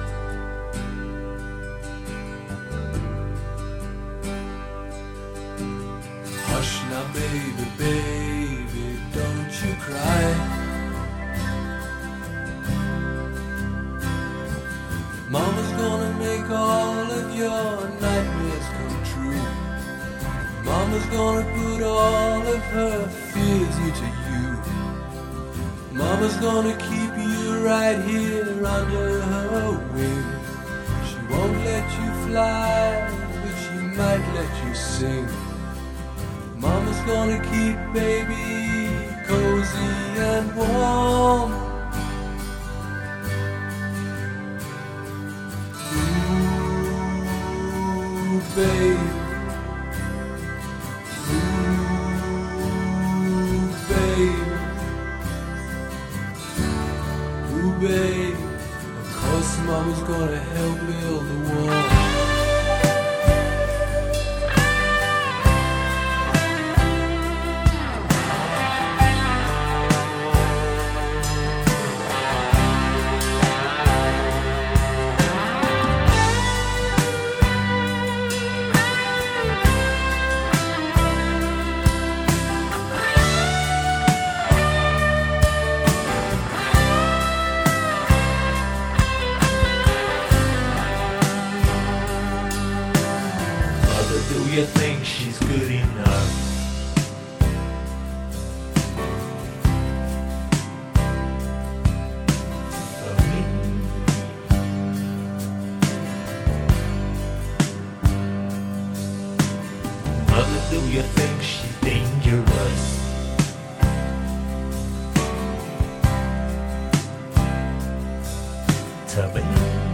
Hush now, baby, baby, don't you cry. Mama's gonna make all of your nightmares come true. Mama's gonna put all of her fears into you. Mama's gonna keep you right here under her wing. She won't let you fly, but she might let you sing. Mama's gonna keep baby cozy and warm. Ooh, babe. Ooh, babe. Ooh, babe. Of course, Mama's gonna help build the wall. Do you think she's good enough? For me? Mother, do you think she's dangerous? To me?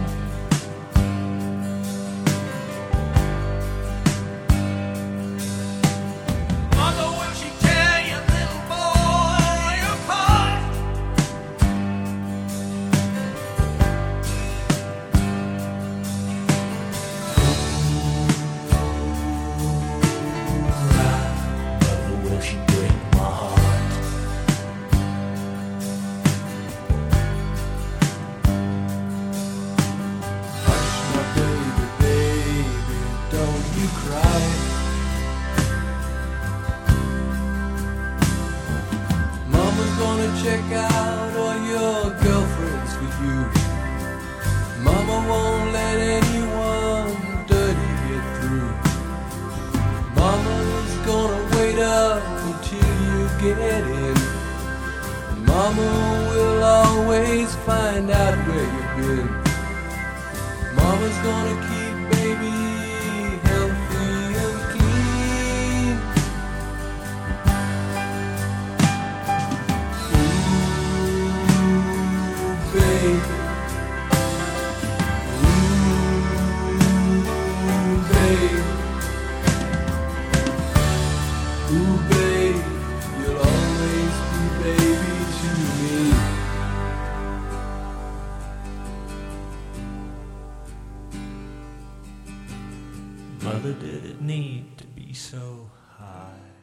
Mother, will she tear your little boy apart? Mother, will she break my heart? Hush now, baby, baby, don't you cry. Mama's gonna check out all your girlfriends for you. Mama won't let anyone dirty get through. Mama's gonna wait up until you get in. Mama will always find out where you've been. Mama's gonna keep baby healthy and clean. Ooh, baby. Ooh, baby. Ooh, babe, you'll always be baby to me. Mother, did it need to be so high?